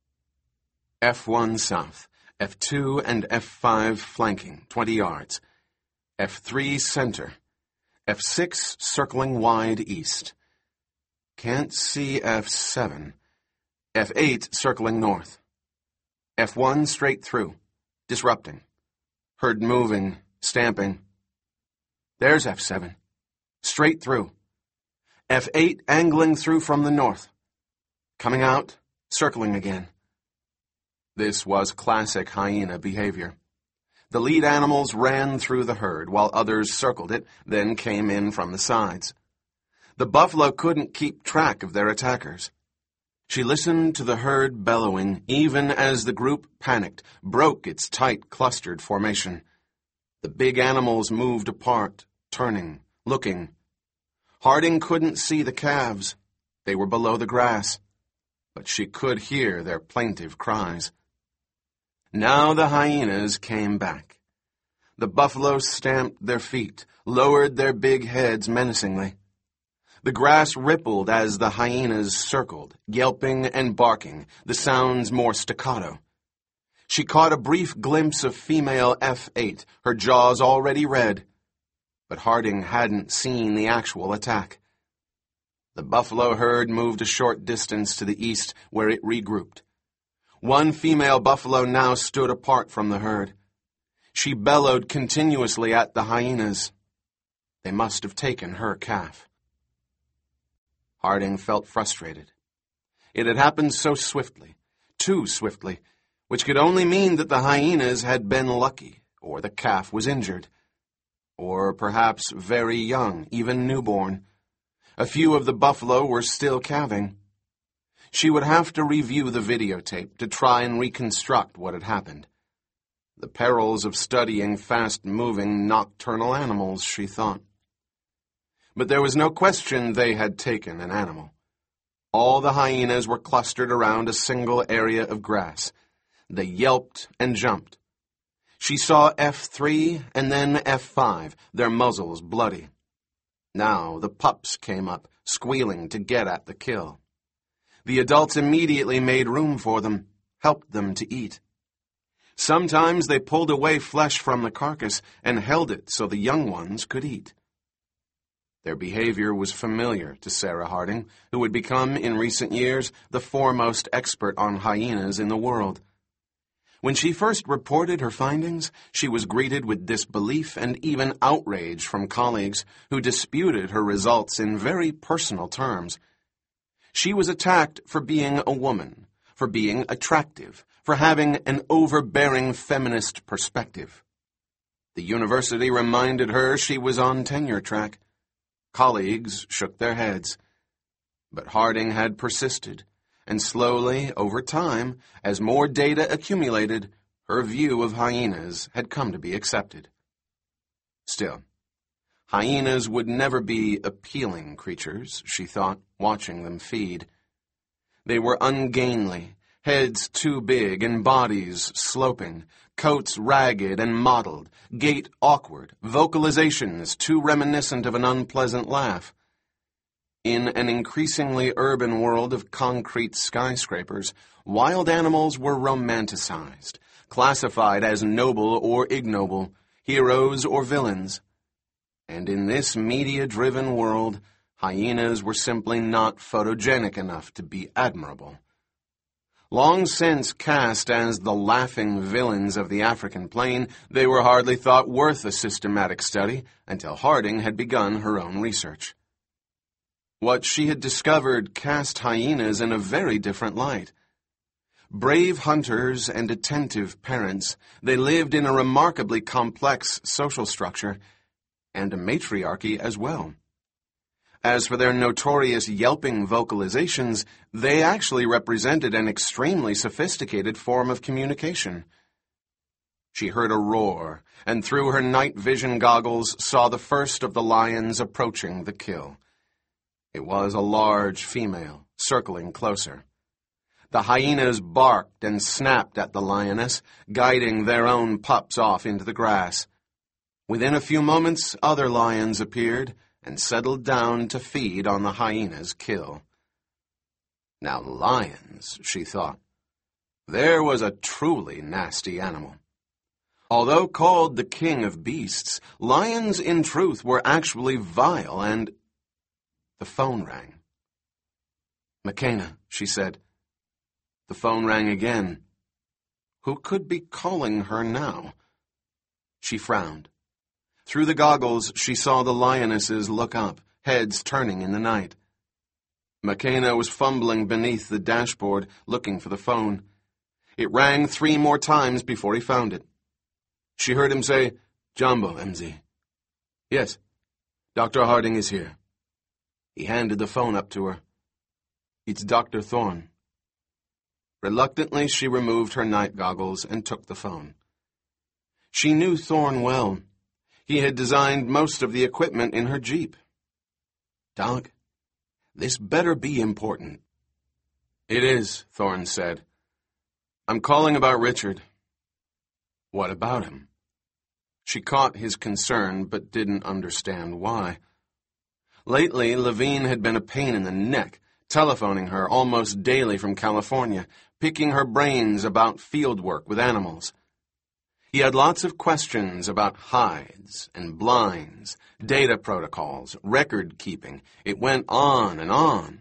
F one south, F two and F five flanking, twenty yards. F three center. F six circling wide east. Can't see F seven. F eight circling north. F one straight through, disrupting. Herd moving, stamping. There's F seven. Straight through. F eight angling through from the north. Coming out, circling again. This was classic hyena behavior. The lead animals ran through the herd, while others circled it, then came in from the sides. The buffalo couldn't keep track of their attackers. She listened to the herd bellowing, even as the group panicked, broke its tight, clustered formation. The big animals moved apart, turning, looking. Harding couldn't see the calves. They were below the grass, but she could hear their plaintive cries. Now the hyenas came back. The buffalo stamped their feet, lowered their big heads menacingly. The grass rippled as the hyenas circled, yelping and barking, the sounds more staccato. She caught a brief glimpse of female F eight, her jaws already red. But Harding hadn't seen the actual attack. The buffalo herd moved a short distance to the east, where it regrouped. One female buffalo now stood apart from the herd. She bellowed continuously at the hyenas. They must have taken her calf. Harding felt frustrated. It had happened so swiftly, too swiftly, which could only mean that the hyenas had been lucky, or the calf was injured. Or perhaps very young, even newborn. A few of the buffalo were still calving. She would have to review the videotape to try and reconstruct what had happened. The perils of studying fast-moving nocturnal animals, she thought. But there was no question they had taken an animal. All the hyenas were clustered around a single area of grass. They yelped and jumped. She saw F three and then F five, their muzzles bloody. Now the pups came up, squealing to get at the kill. The adults immediately made room for them, helped them to eat. Sometimes they pulled away flesh from the carcass and held it so the young ones could eat. Their behavior was familiar to Sarah Harding, who had become, in recent years, the foremost expert on hyenas in the world. When she first reported her findings, she was greeted with disbelief and even outrage from colleagues who disputed her results in very personal terms. She was attacked for being a woman, for being attractive, for having an overbearing feminist perspective. The university reminded her she was on tenure track. Colleagues shook their heads. But Harding had persisted, and slowly, over time, as more data accumulated, her view of hyenas had come to be accepted. Still, hyenas would never be appealing creatures, she thought, watching them feed. They were ungainly, heads too big and bodies sloping, coats ragged and mottled, gait awkward, vocalizations too reminiscent of an unpleasant laugh. In an increasingly urban world of concrete skyscrapers, wild animals were romanticized, classified as noble or ignoble, heroes or villains. And in this media-driven world, hyenas were simply not photogenic enough to be admirable. Long since cast as the laughing villains of the African plain, they were hardly thought worth a systematic study until Harding had begun her own research. What she had discovered cast hyenas in a very different light. Brave hunters and attentive parents, they lived in a remarkably complex social structure, and a matriarchy as well. As for their notorious yelping vocalizations, they actually represented an extremely sophisticated form of communication. She heard a roar, and through her night vision goggles saw the first of the lions approaching the kill. It was a large female, circling closer. The hyenas barked and snapped at the lioness, guiding their own pups off into the grass. Within a few moments, other lions appeared and settled down to feed on the hyena's kill. Now lions, she thought. There was a truly nasty animal. Although called the king of beasts, lions in truth were actually vile and... The phone rang. "McKenna," she said. The phone rang again. Who could be calling her now? She frowned. Through the goggles, she saw the lionesses look up, heads turning in the night. McKenna was fumbling beneath the dashboard, looking for the phone. It rang three more times before he found it. She heard him say, "Jumbo, M Z." "Yes, Doctor Harding is here." He handed the phone up to her. "It's Doctor Thorne." Reluctantly, she removed her night goggles and took the phone. She knew Thorne well. He had designed most of the equipment in her Jeep. "Doc, this better be important." "It is," Thorne said. "I'm calling about Richard." "What about him?" She caught his concern, but didn't understand why. Lately, Levine had been a pain in the neck, telephoning her almost daily from California, picking her brains about field work with animals. He had lots of questions about hides and blinds, data protocols, record keeping. It went on and on.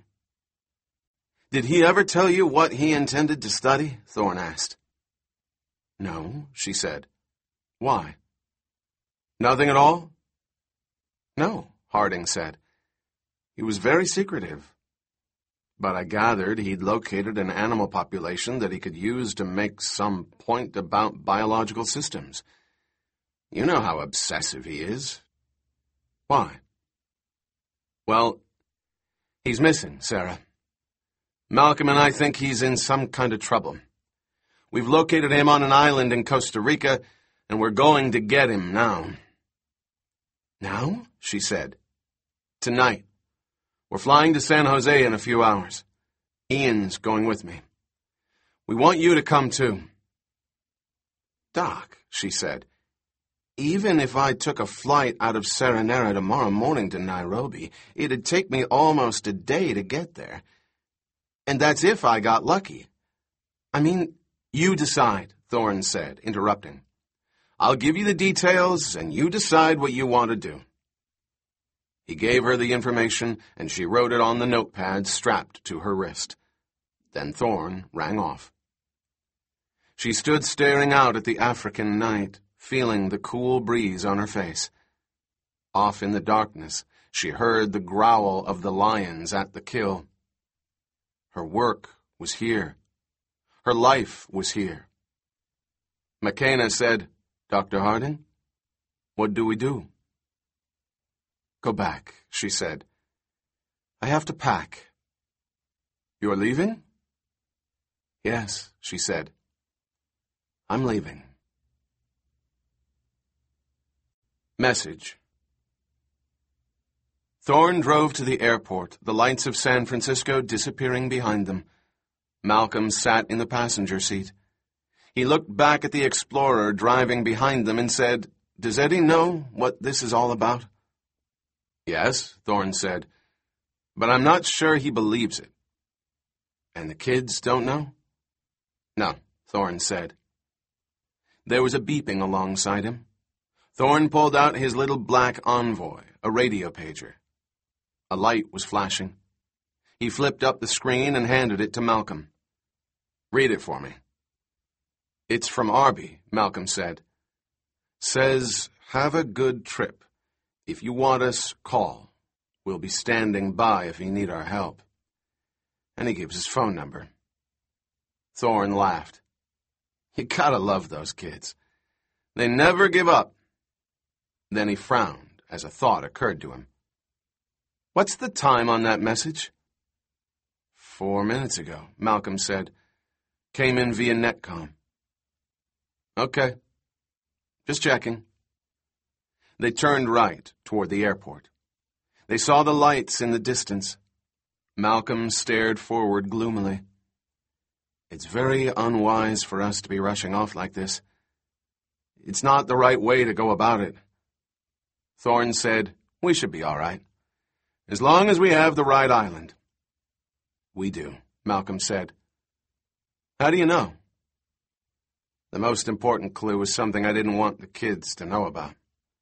"Did he ever tell you what he intended to study?" Thorne asked. "No," she said. "Why?" "Nothing at all?" "No," Harding said. "He was very secretive. But I gathered he'd located an animal population that he could use to make some point about biological systems. You know how obsessive he is." "Why?" "Well, he's missing, Sarah. Malcolm and I think he's in some kind of trouble. We've located him on an island in Costa Rica, and we're going to get him now." "Now?" she said. "Tonight. We're flying to San Jose in a few hours. Ian's going with me. We want you to come too." "Doc," she said, "even if I took a flight out of Serenera tomorrow morning to Nairobi, it'd take me almost a day to get there. And that's if I got lucky. I mean—" "You decide," Thorne said, interrupting. "I'll give you the details, and you decide what you want to do." He gave her the information, and she wrote it on the notepad strapped to her wrist. Then Thorne rang off. She stood staring out at the African night, feeling the cool breeze on her face. Off in the darkness, she heard the growl of the lions at the kill. Her work was here. Her life was here. McKenna said, "Doctor Harding, what do we do?" "Go back," she said. "I have to pack." "You're leaving?" "Yes," she said. "I'm leaving." Message. Thorne drove to the airport, the lights of San Francisco disappearing behind them. Malcolm sat in the passenger seat. He looked back at the Explorer driving behind them and said, "Does Eddie know what this is all about?" "Yes," Thorne said, "but I'm not sure he believes it." "And the kids don't know?" "No," Thorne said. There was a beeping alongside him. Thorne pulled out his little black Envoy, a radio pager. A light was flashing. He flipped up the screen and handed it to Malcolm. "Read it for me." "It's from Arby," Malcolm said. "Says, have a good trip. If you want us, call. We'll be standing by if you need our help." And he gives his phone number. Thorne laughed. You gotta love those kids. They never give up. Then he frowned as a thought occurred to him. "What's the time on that message?" Four minutes ago," Malcolm said. "Came in via Netcom." "Okay. Just checking." They turned right toward the airport. They saw the lights in the distance. Malcolm stared forward gloomily. "It's very unwise for us to be rushing off like this. It's not the right way to go about it." Thorne said, "We should be all right. As long as we have the right island." "We do," Malcolm said. "How do you know?" "The most important clue is something I didn't want the kids to know about.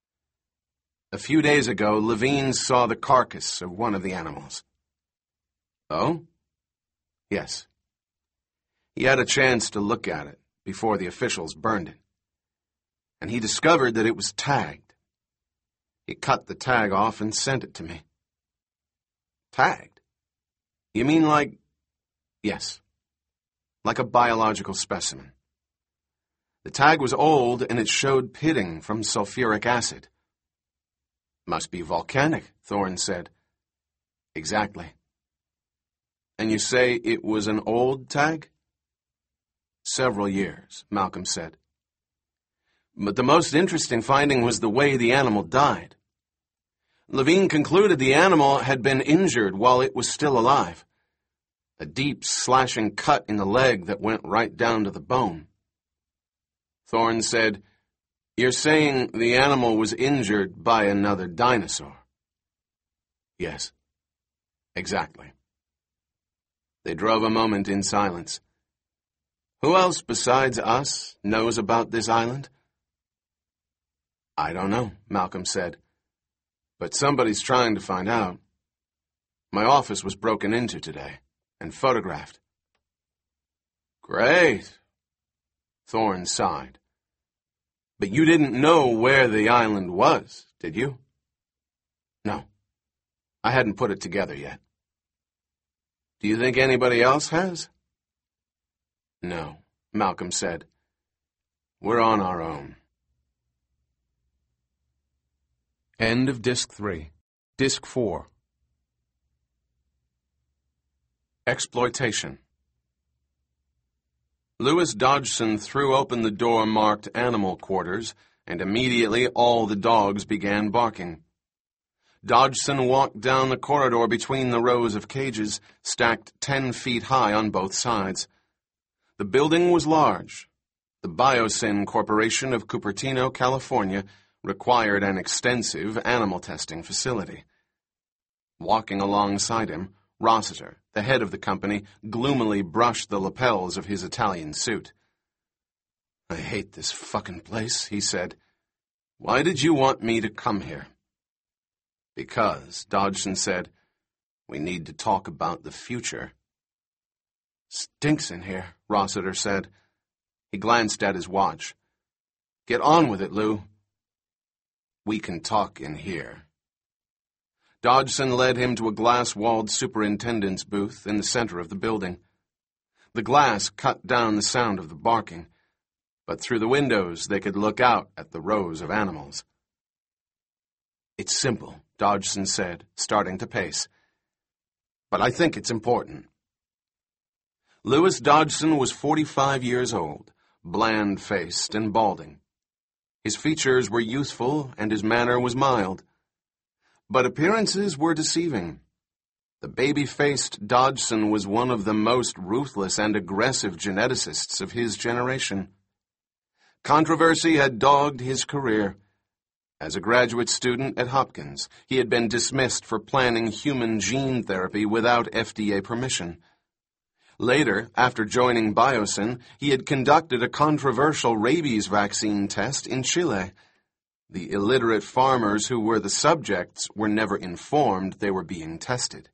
A few days ago, Levine saw the carcass of one of the animals." "Oh?" "Yes. He had a chance to look at it before the officials burned it. And he discovered that it was tagged. He cut the tag off and sent it to me." "Tagged? You mean like—" "Yes. Like a biological specimen. The tag was old and it showed pitting from sulfuric acid." "Must be volcanic," Thorne said. "Exactly." "And you say it was an old tag?" "Several years," Malcolm said. But the most interesting finding was the way the animal died. Levine concluded the animal had been injured while it was still alive. A deep, slashing cut in the leg that went right down to the bone. Thorne said, "You're saying the animal was injured by another dinosaur?" "Yes, exactly." They drove a moment in silence. "Who else besides us knows about this island?" "I don't know," Malcolm said. "But somebody's trying to find out. My office was broken into today and photographed." "Great," Thorne sighed. "But you didn't know where the island was, did you?" "No. I hadn't put it together yet." "Do you think anybody else has?" "No," Malcolm said. "We're on our own." End of Disc three. Disc four. Exploitation. Louis Dodgson threw open the door marked Animal Quarters, and immediately all the dogs began barking. Dodgson walked down the corridor between the rows of cages, stacked ten feet high on both sides. The building was large. The Biosyn Corporation of Cupertino, California, required an extensive animal testing facility. Walking alongside him, Rossiter, the head of the company, gloomily brushed the lapels of his Italian suit. "I hate this fucking place," he said. "Why did you want me to come here?" "Because," Dodgson said, "we need to talk about the future." "Stinks in here," Rossiter said. He glanced at his watch. "Get on with it, Lou." "We can talk in here." Dodgson led him to a glass-walled superintendent's booth in the center of the building. The glass cut down the sound of the barking, but through the windows they could look out at the rows of animals. "It's simple," Dodgson said, starting to pace. "But I think it's important." Louis Dodgson was forty-five years old, bland-faced and balding. His features were youthful and his manner was mild. But appearances were deceiving. The baby-faced Dodgson was one of the most ruthless and aggressive geneticists of his generation. Controversy had dogged his career. As a graduate student at Hopkins, he had been dismissed for planning human gene therapy without F D A permission. Later, after joining Biosyn, he had conducted a controversial rabies vaccine test in Chile. The illiterate farmers who were the subjects were never informed they were being tested.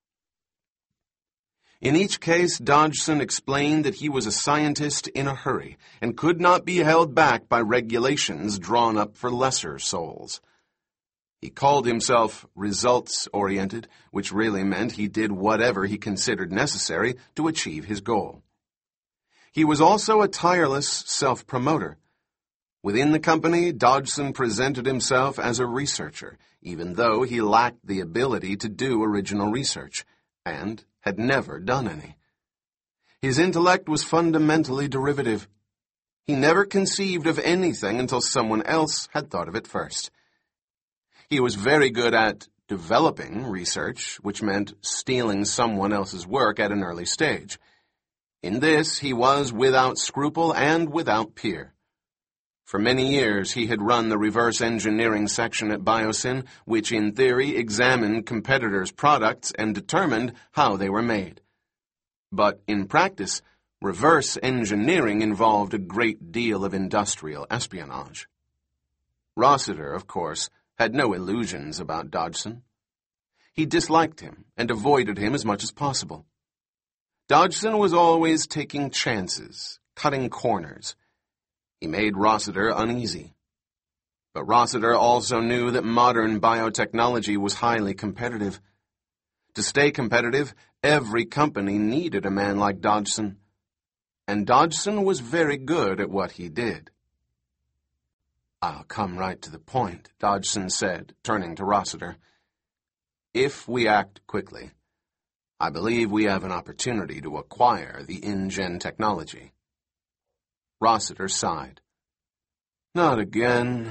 In each case, Dodgson explained that he was a scientist in a hurry and could not be held back by regulations drawn up for lesser souls. He called himself results-oriented, which really meant he did whatever he considered necessary to achieve his goal. He was also a tireless self-promoter. Within the company, Dodgson presented himself as a researcher, even though he lacked the ability to do original research, and had never done any. His intellect was fundamentally derivative. He never conceived of anything until someone else had thought of it first. He was very good at developing research, which meant stealing someone else's work at an early stage. In this, he was without scruple and without peer. For many years, he had run the reverse engineering section at Biosyn, which in theory examined competitors' products and determined how they were made. But in practice, reverse engineering involved a great deal of industrial espionage. Rossiter, of course, had no illusions about Dodgson. He disliked him and avoided him as much as possible. Dodgson was always taking chances, cutting corners. He made Rossiter uneasy. But Rossiter also knew that modern biotechnology was highly competitive. To stay competitive, every company needed a man like Dodgson. And Dodgson was very good at what he did. "I'll come right to the point," Dodgson said, turning to Rossiter. "If we act quickly, I believe we have an opportunity to acquire the InGen technology." Rossiter sighed. Not again.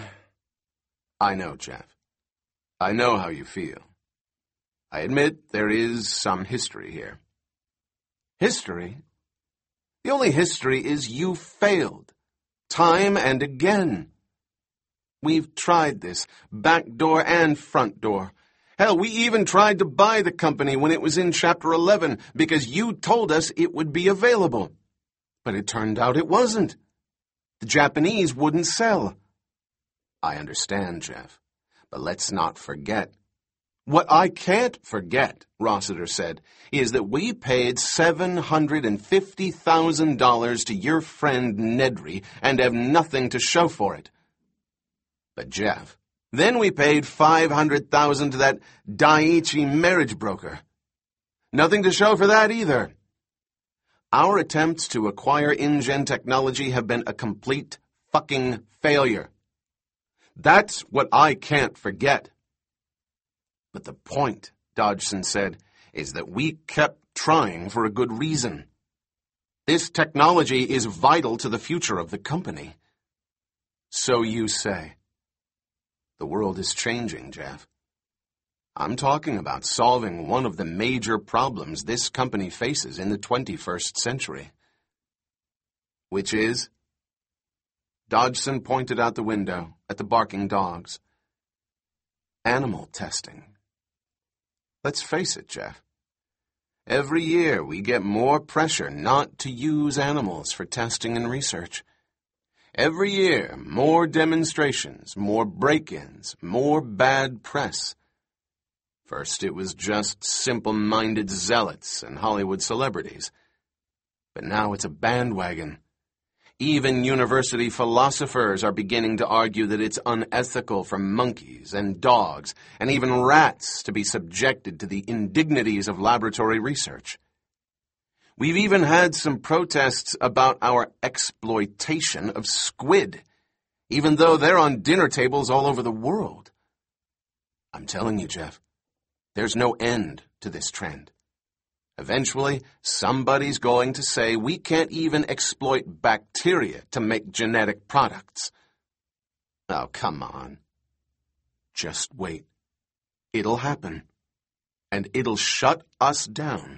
I know, Jeff. I know how you feel. I admit there is some history here. History? The only history is you failed. Time and again. We've tried this, back door and front door. Hell, we even tried to buy the company when it was in Chapter eleven because you told us it would be available. But it turned out it wasn't. The Japanese wouldn't sell. I understand, Jeff, but let's not forget. What I can't forget, Rossiter said, is that we paid seven hundred fifty thousand dollars to your friend Nedry and have nothing to show for it. But, Jeff, then we paid five hundred thousand dollars to that Daiichi marriage broker. Nothing to show for that either. Our attempts to acquire InGen technology have been a complete fucking failure. That's what I can't forget. But the point, Dodgson said, is that we kept trying for a good reason. This technology is vital to the future of the company. So you say. The world is changing, Jeff. I'm talking about solving one of the major problems this company faces in the twenty-first century. Which is? Dodgson pointed out the window at the barking dogs. Animal testing. Let's face it, Jeff. Every year we get more pressure not to use animals for testing and research. Every year, more demonstrations, more break-ins, more bad press. First, it was just simple-minded zealots and Hollywood celebrities. But now it's a bandwagon. Even university philosophers are beginning to argue that it's unethical for monkeys and dogs and even rats to be subjected to the indignities of laboratory research. We've even had some protests about our exploitation of squid, even though they're on dinner tables all over the world. I'm telling you, Jeff, there's no end to this trend. Eventually, somebody's going to say we can't even exploit bacteria to make genetic products. Oh, come on. Just wait. It'll happen. And it'll shut us down.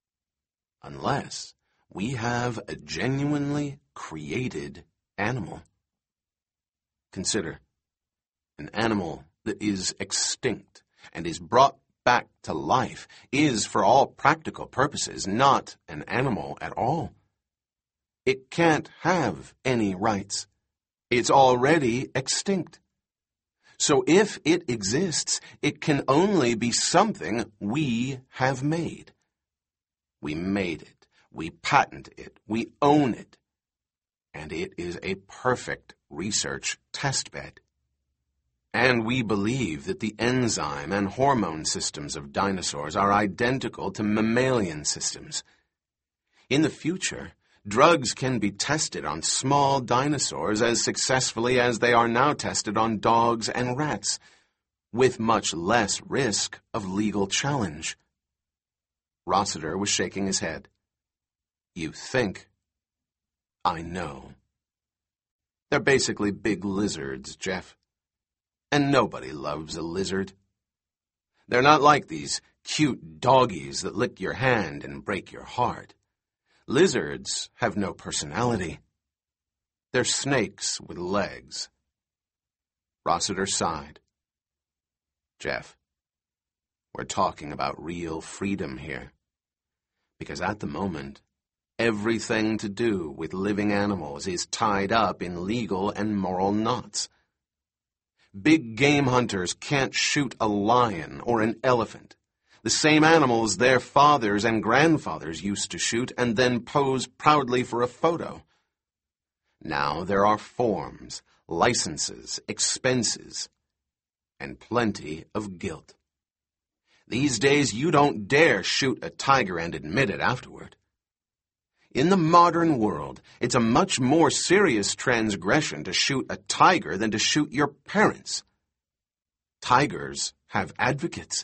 Unless we have a genuinely created animal. Consider, an animal that is extinct and is brought back to life is, for all practical purposes, not an animal at all. It can't have any rights. It's already extinct. So if it exists, it can only be something we have made. We made it. We patent it. We own it. And it is a perfect research testbed. And we believe that the enzyme and hormone systems of dinosaurs are identical to mammalian systems. In the future, drugs can be tested on small dinosaurs as successfully as they are now tested on dogs and rats, with much less risk of legal challenge. Rossiter was shaking his head. You think? I know. They're basically big lizards, Jeff. And nobody loves a lizard. They're not like these cute doggies that lick your hand and break your heart. Lizards have no personality. They're snakes with legs. Rossiter sighed. Jeff, we're talking about real freedom here. Because at the moment, everything to do with living animals is tied up in legal and moral knots. Big game hunters can't shoot a lion or an elephant, the same animals their fathers and grandfathers used to shoot and then pose proudly for a photo. Now there are forms, licenses, expenses, and plenty of guilt. These days you don't dare shoot a tiger and admit it afterward. In the modern world, it's a much more serious transgression to shoot a tiger than to shoot your parents. Tigers have advocates.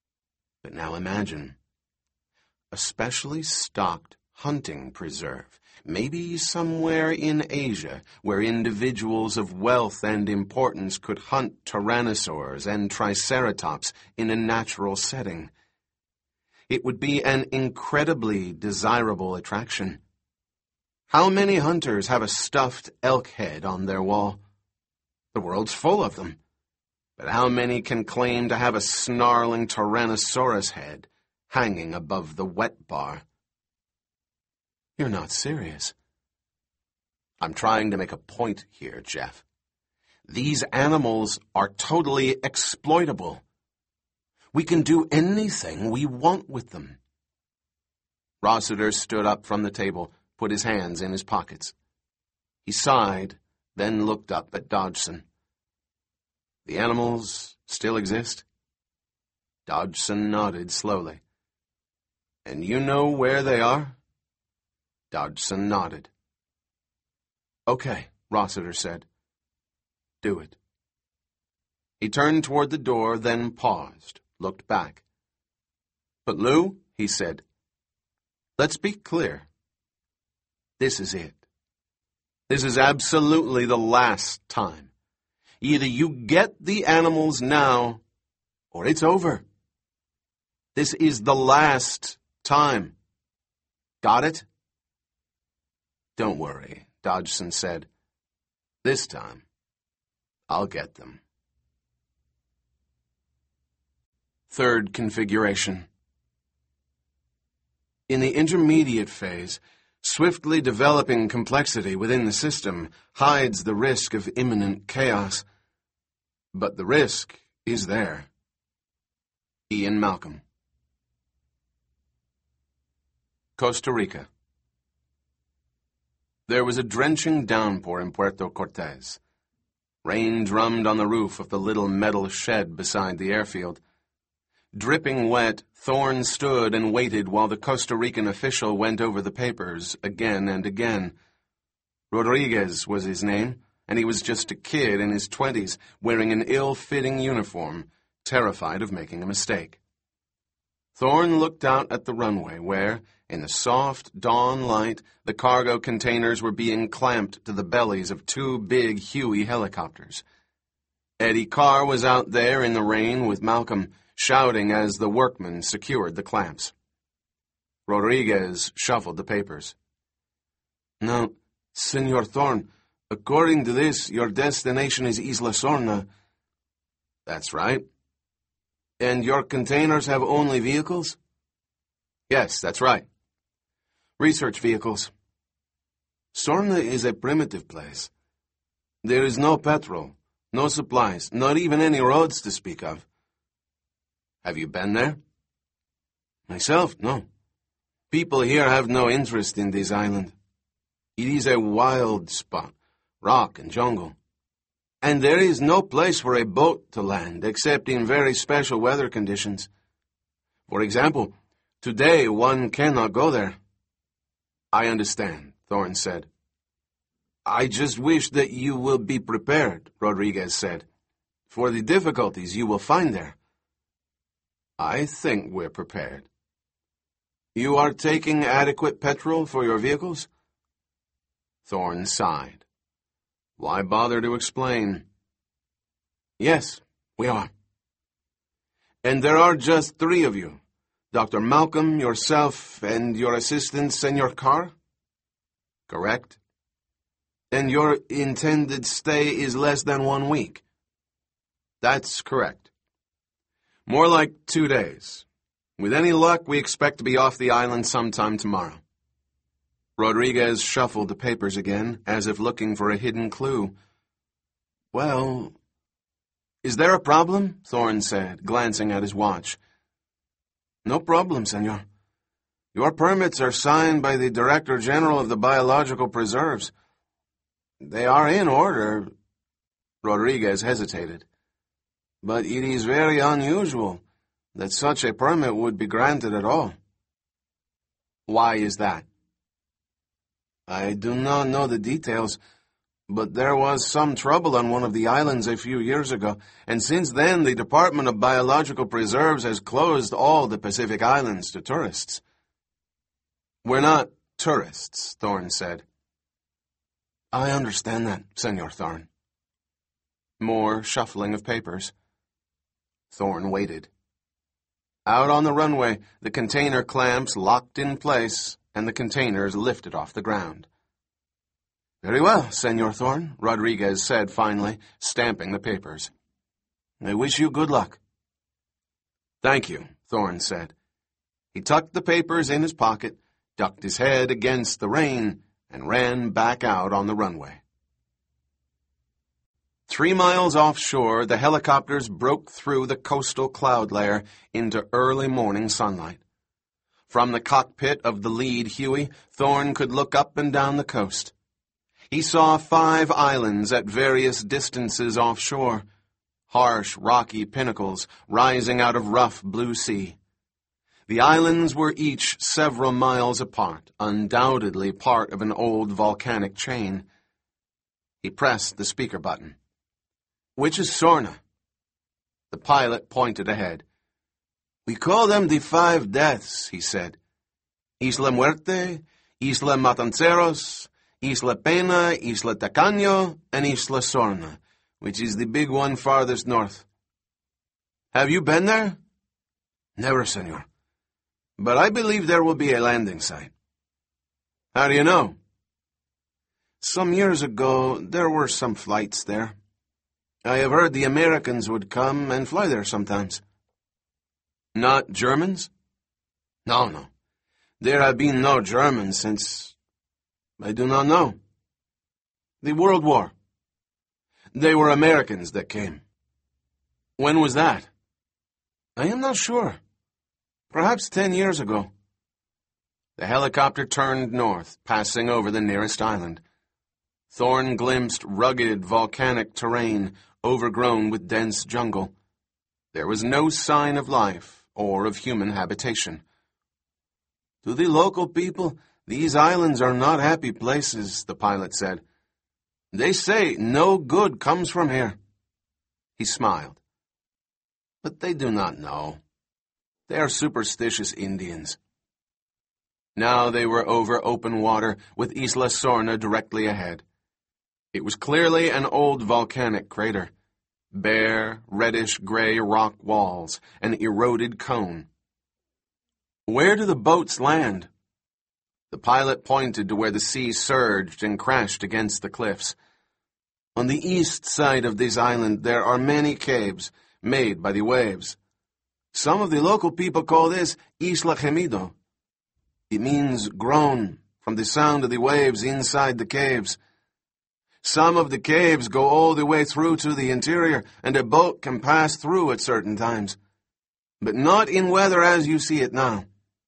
But now imagine a specially stocked hunting preserve Maybe somewhere in Asia, where individuals of wealth and importance could hunt tyrannosaurs and triceratops in a natural setting. It would be an incredibly desirable attraction. How many hunters have a stuffed elk head on their wall? The world's full of them. But how many can claim to have a snarling Tyrannosaurus head hanging above the wet bar? You're not serious. I'm trying to make a point here, Jeff. These animals are totally exploitable. We can do anything we want with them. Rossiter stood up from the table, put his hands in his pockets. He sighed, then looked up at Dodgson. The animals still exist? Dodgson nodded slowly. And you know where they are? Dodgson nodded. Okay, Rossiter said. Do it. He turned toward the door, then paused, looked back. But Lou, he said, let's be clear. This is it. This is absolutely the last time. Either you get the animals now, or it's over. This is the last time. Got it? Don't worry, Dodgson said. This time, I'll get them. Third configuration. In the intermediate phase, swiftly developing complexity within the system hides the risk of imminent chaos. But the risk is there. Ian Malcolm. Costa Rica. There was a drenching downpour in Puerto Cortes. Rain drummed on the roof of the little metal shed beside the airfield. Dripping wet, Thorne stood and waited while the Costa Rican official went over the papers again and again. Rodriguez was his name, and he was just a kid in his twenties, wearing an ill-fitting uniform, terrified of making a mistake. Thorne looked out at the runway where, in the soft dawn light, the cargo containers were being clamped to the bellies of two big Huey helicopters. Eddie Carr was out there in the rain with Malcolm, shouting as the workmen secured the clamps. Rodriguez shuffled the papers. Now, Senor Thorne, according to this, your destination is Isla Sorna. That's right. And your containers have only vehicles? Yes, that's right. Research vehicles. Sorna is a primitive place. There is no petrol, no supplies, not even any roads to speak of. Have you been there? Myself, no. People here have no interest in this island. It is a wild spot, rock and jungle. And there is no place for a boat to land except in very special weather conditions. For example, today one cannot go there. I understand, Thorne said. I just wish that you will be prepared, Rodriguez said, for the difficulties you will find there. I think we're prepared. You are taking adequate petrol for your vehicles? Thorne sighed. Why bother to explain? Yes, we are. And there are just three of you, Doctor Malcolm, yourself, and your assistant, Senor Carr? Correct. And your intended stay is less than one week? That's correct. More like two days. With any luck, we expect to be off the island sometime tomorrow. Rodriguez shuffled the papers again, as if looking for a hidden clue. Well, is there a problem? Thorne said, glancing at his watch. No problem, senor. Your permits are signed by the Director General of the Biological Preserves. They are in order. Rodriguez hesitated. But it is very unusual that such a permit would be granted at all. Why is that? I do not know the details, but there was some trouble on one of the islands a few years ago, and since then the Department of Biological Preserves has closed all the Pacific Islands to tourists. We're not Tourists, Thorne said. I understand that, Senor Thorne. More shuffling of papers. Thorne waited. Out on the runway, the container clamps locked in place, and the containers lifted off the ground. Very well, Senor Thorne, Rodriguez said finally, stamping the papers. I wish you good luck. Thank you, Thorne said. He tucked the papers in his pocket, ducked his head against the rain, and ran back out on the runway. Three miles offshore, the helicopters broke through the coastal cloud layer into early morning sunlight. From the cockpit of the lead Huey, Thorne could look up and down the coast. He saw five islands at various distances offshore, harsh, rocky pinnacles rising out of rough blue sea. The islands were each several miles apart, undoubtedly part of an old volcanic chain. He pressed the speaker button. Which is Sorna? The pilot pointed ahead. We call them the Five Deaths, he said. Isla Muerte, Isla Matanceros, Isla Pena, Isla Tacaño, and Isla Sorna, which is the big one farthest north. Have you been there? Never, senor. But I believe there will be a landing site. How do you know? Some years ago, there were some flights there. I have heard the Americans would come and fly there sometimes. Not Germans? No, no. There have been no Germans since... I do not know. The World War. They were Americans that came. When was that? I am not sure. Perhaps ten years ago. The helicopter turned north, passing over the nearest island. Thorne glimpsed rugged volcanic terrain overgrown with dense jungle. There was no sign of life or of human habitation. To the local people, these islands are not happy places, the pilot said. They say no good comes from here. He smiled. But they do not know. They are superstitious Indians. Now they were over open water with Isla Sorna directly ahead. It was clearly an old volcanic crater. Bare, reddish-gray rock walls, an eroded cone. Where do the boats land? The pilot pointed to where the sea surged and crashed against the cliffs. On the east side of this island there are many caves made by the waves. Some of the local people call this Isla Gemido. It means groan from the sound of the waves inside the caves. Some of the caves go all the way through to the interior, and a boat can pass through at certain times. But not in weather as you see it now.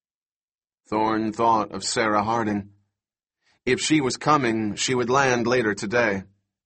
Thorne thought of Sarah Harding. If she was coming, she would land later today.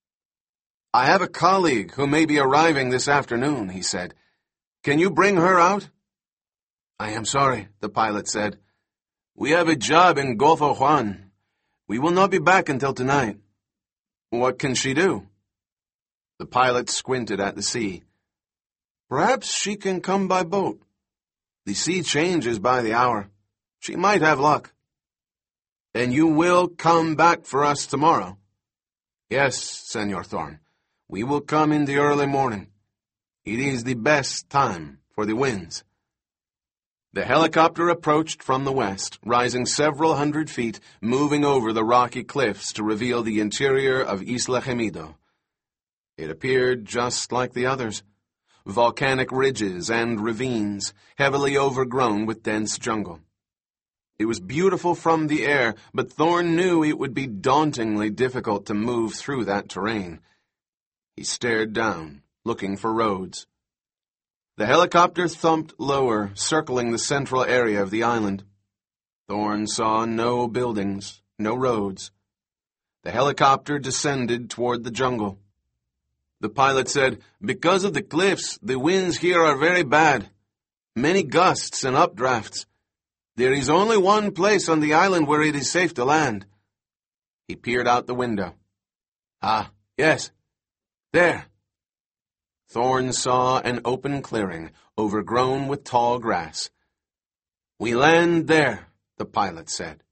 I have a colleague who may be arriving this afternoon, he said. Can you bring her out? I am sorry, the pilot said. We have a job in Golfo Juan. We will not be back until tonight. What can she do? The pilot squinted at the sea. Perhaps she can come by boat. The sea changes by the hour. She might have luck. And you will come back for us tomorrow? Yes, Senor Thorne. We will come in the early morning. It is the best time for the winds. The helicopter approached from the west, rising several hundred feet, moving over the rocky cliffs to reveal the interior of Isla Gemido. It appeared just like the others. Volcanic ridges and ravines, heavily overgrown with dense jungle. It was beautiful from the air, but Thorne knew it would be dauntingly difficult to move through that terrain. He stared down, looking for roads. The helicopter thumped lower, circling the central area of the island. Thorne saw no buildings, no roads. The helicopter descended toward the jungle. The pilot said, Because of the cliffs, the winds here are very bad. Many gusts and updrafts. There is only one place on the island where it is safe to land. He peered out the window. Ah, yes. There. Thorne saw an open clearing, overgrown with tall grass. We land there, the pilot said.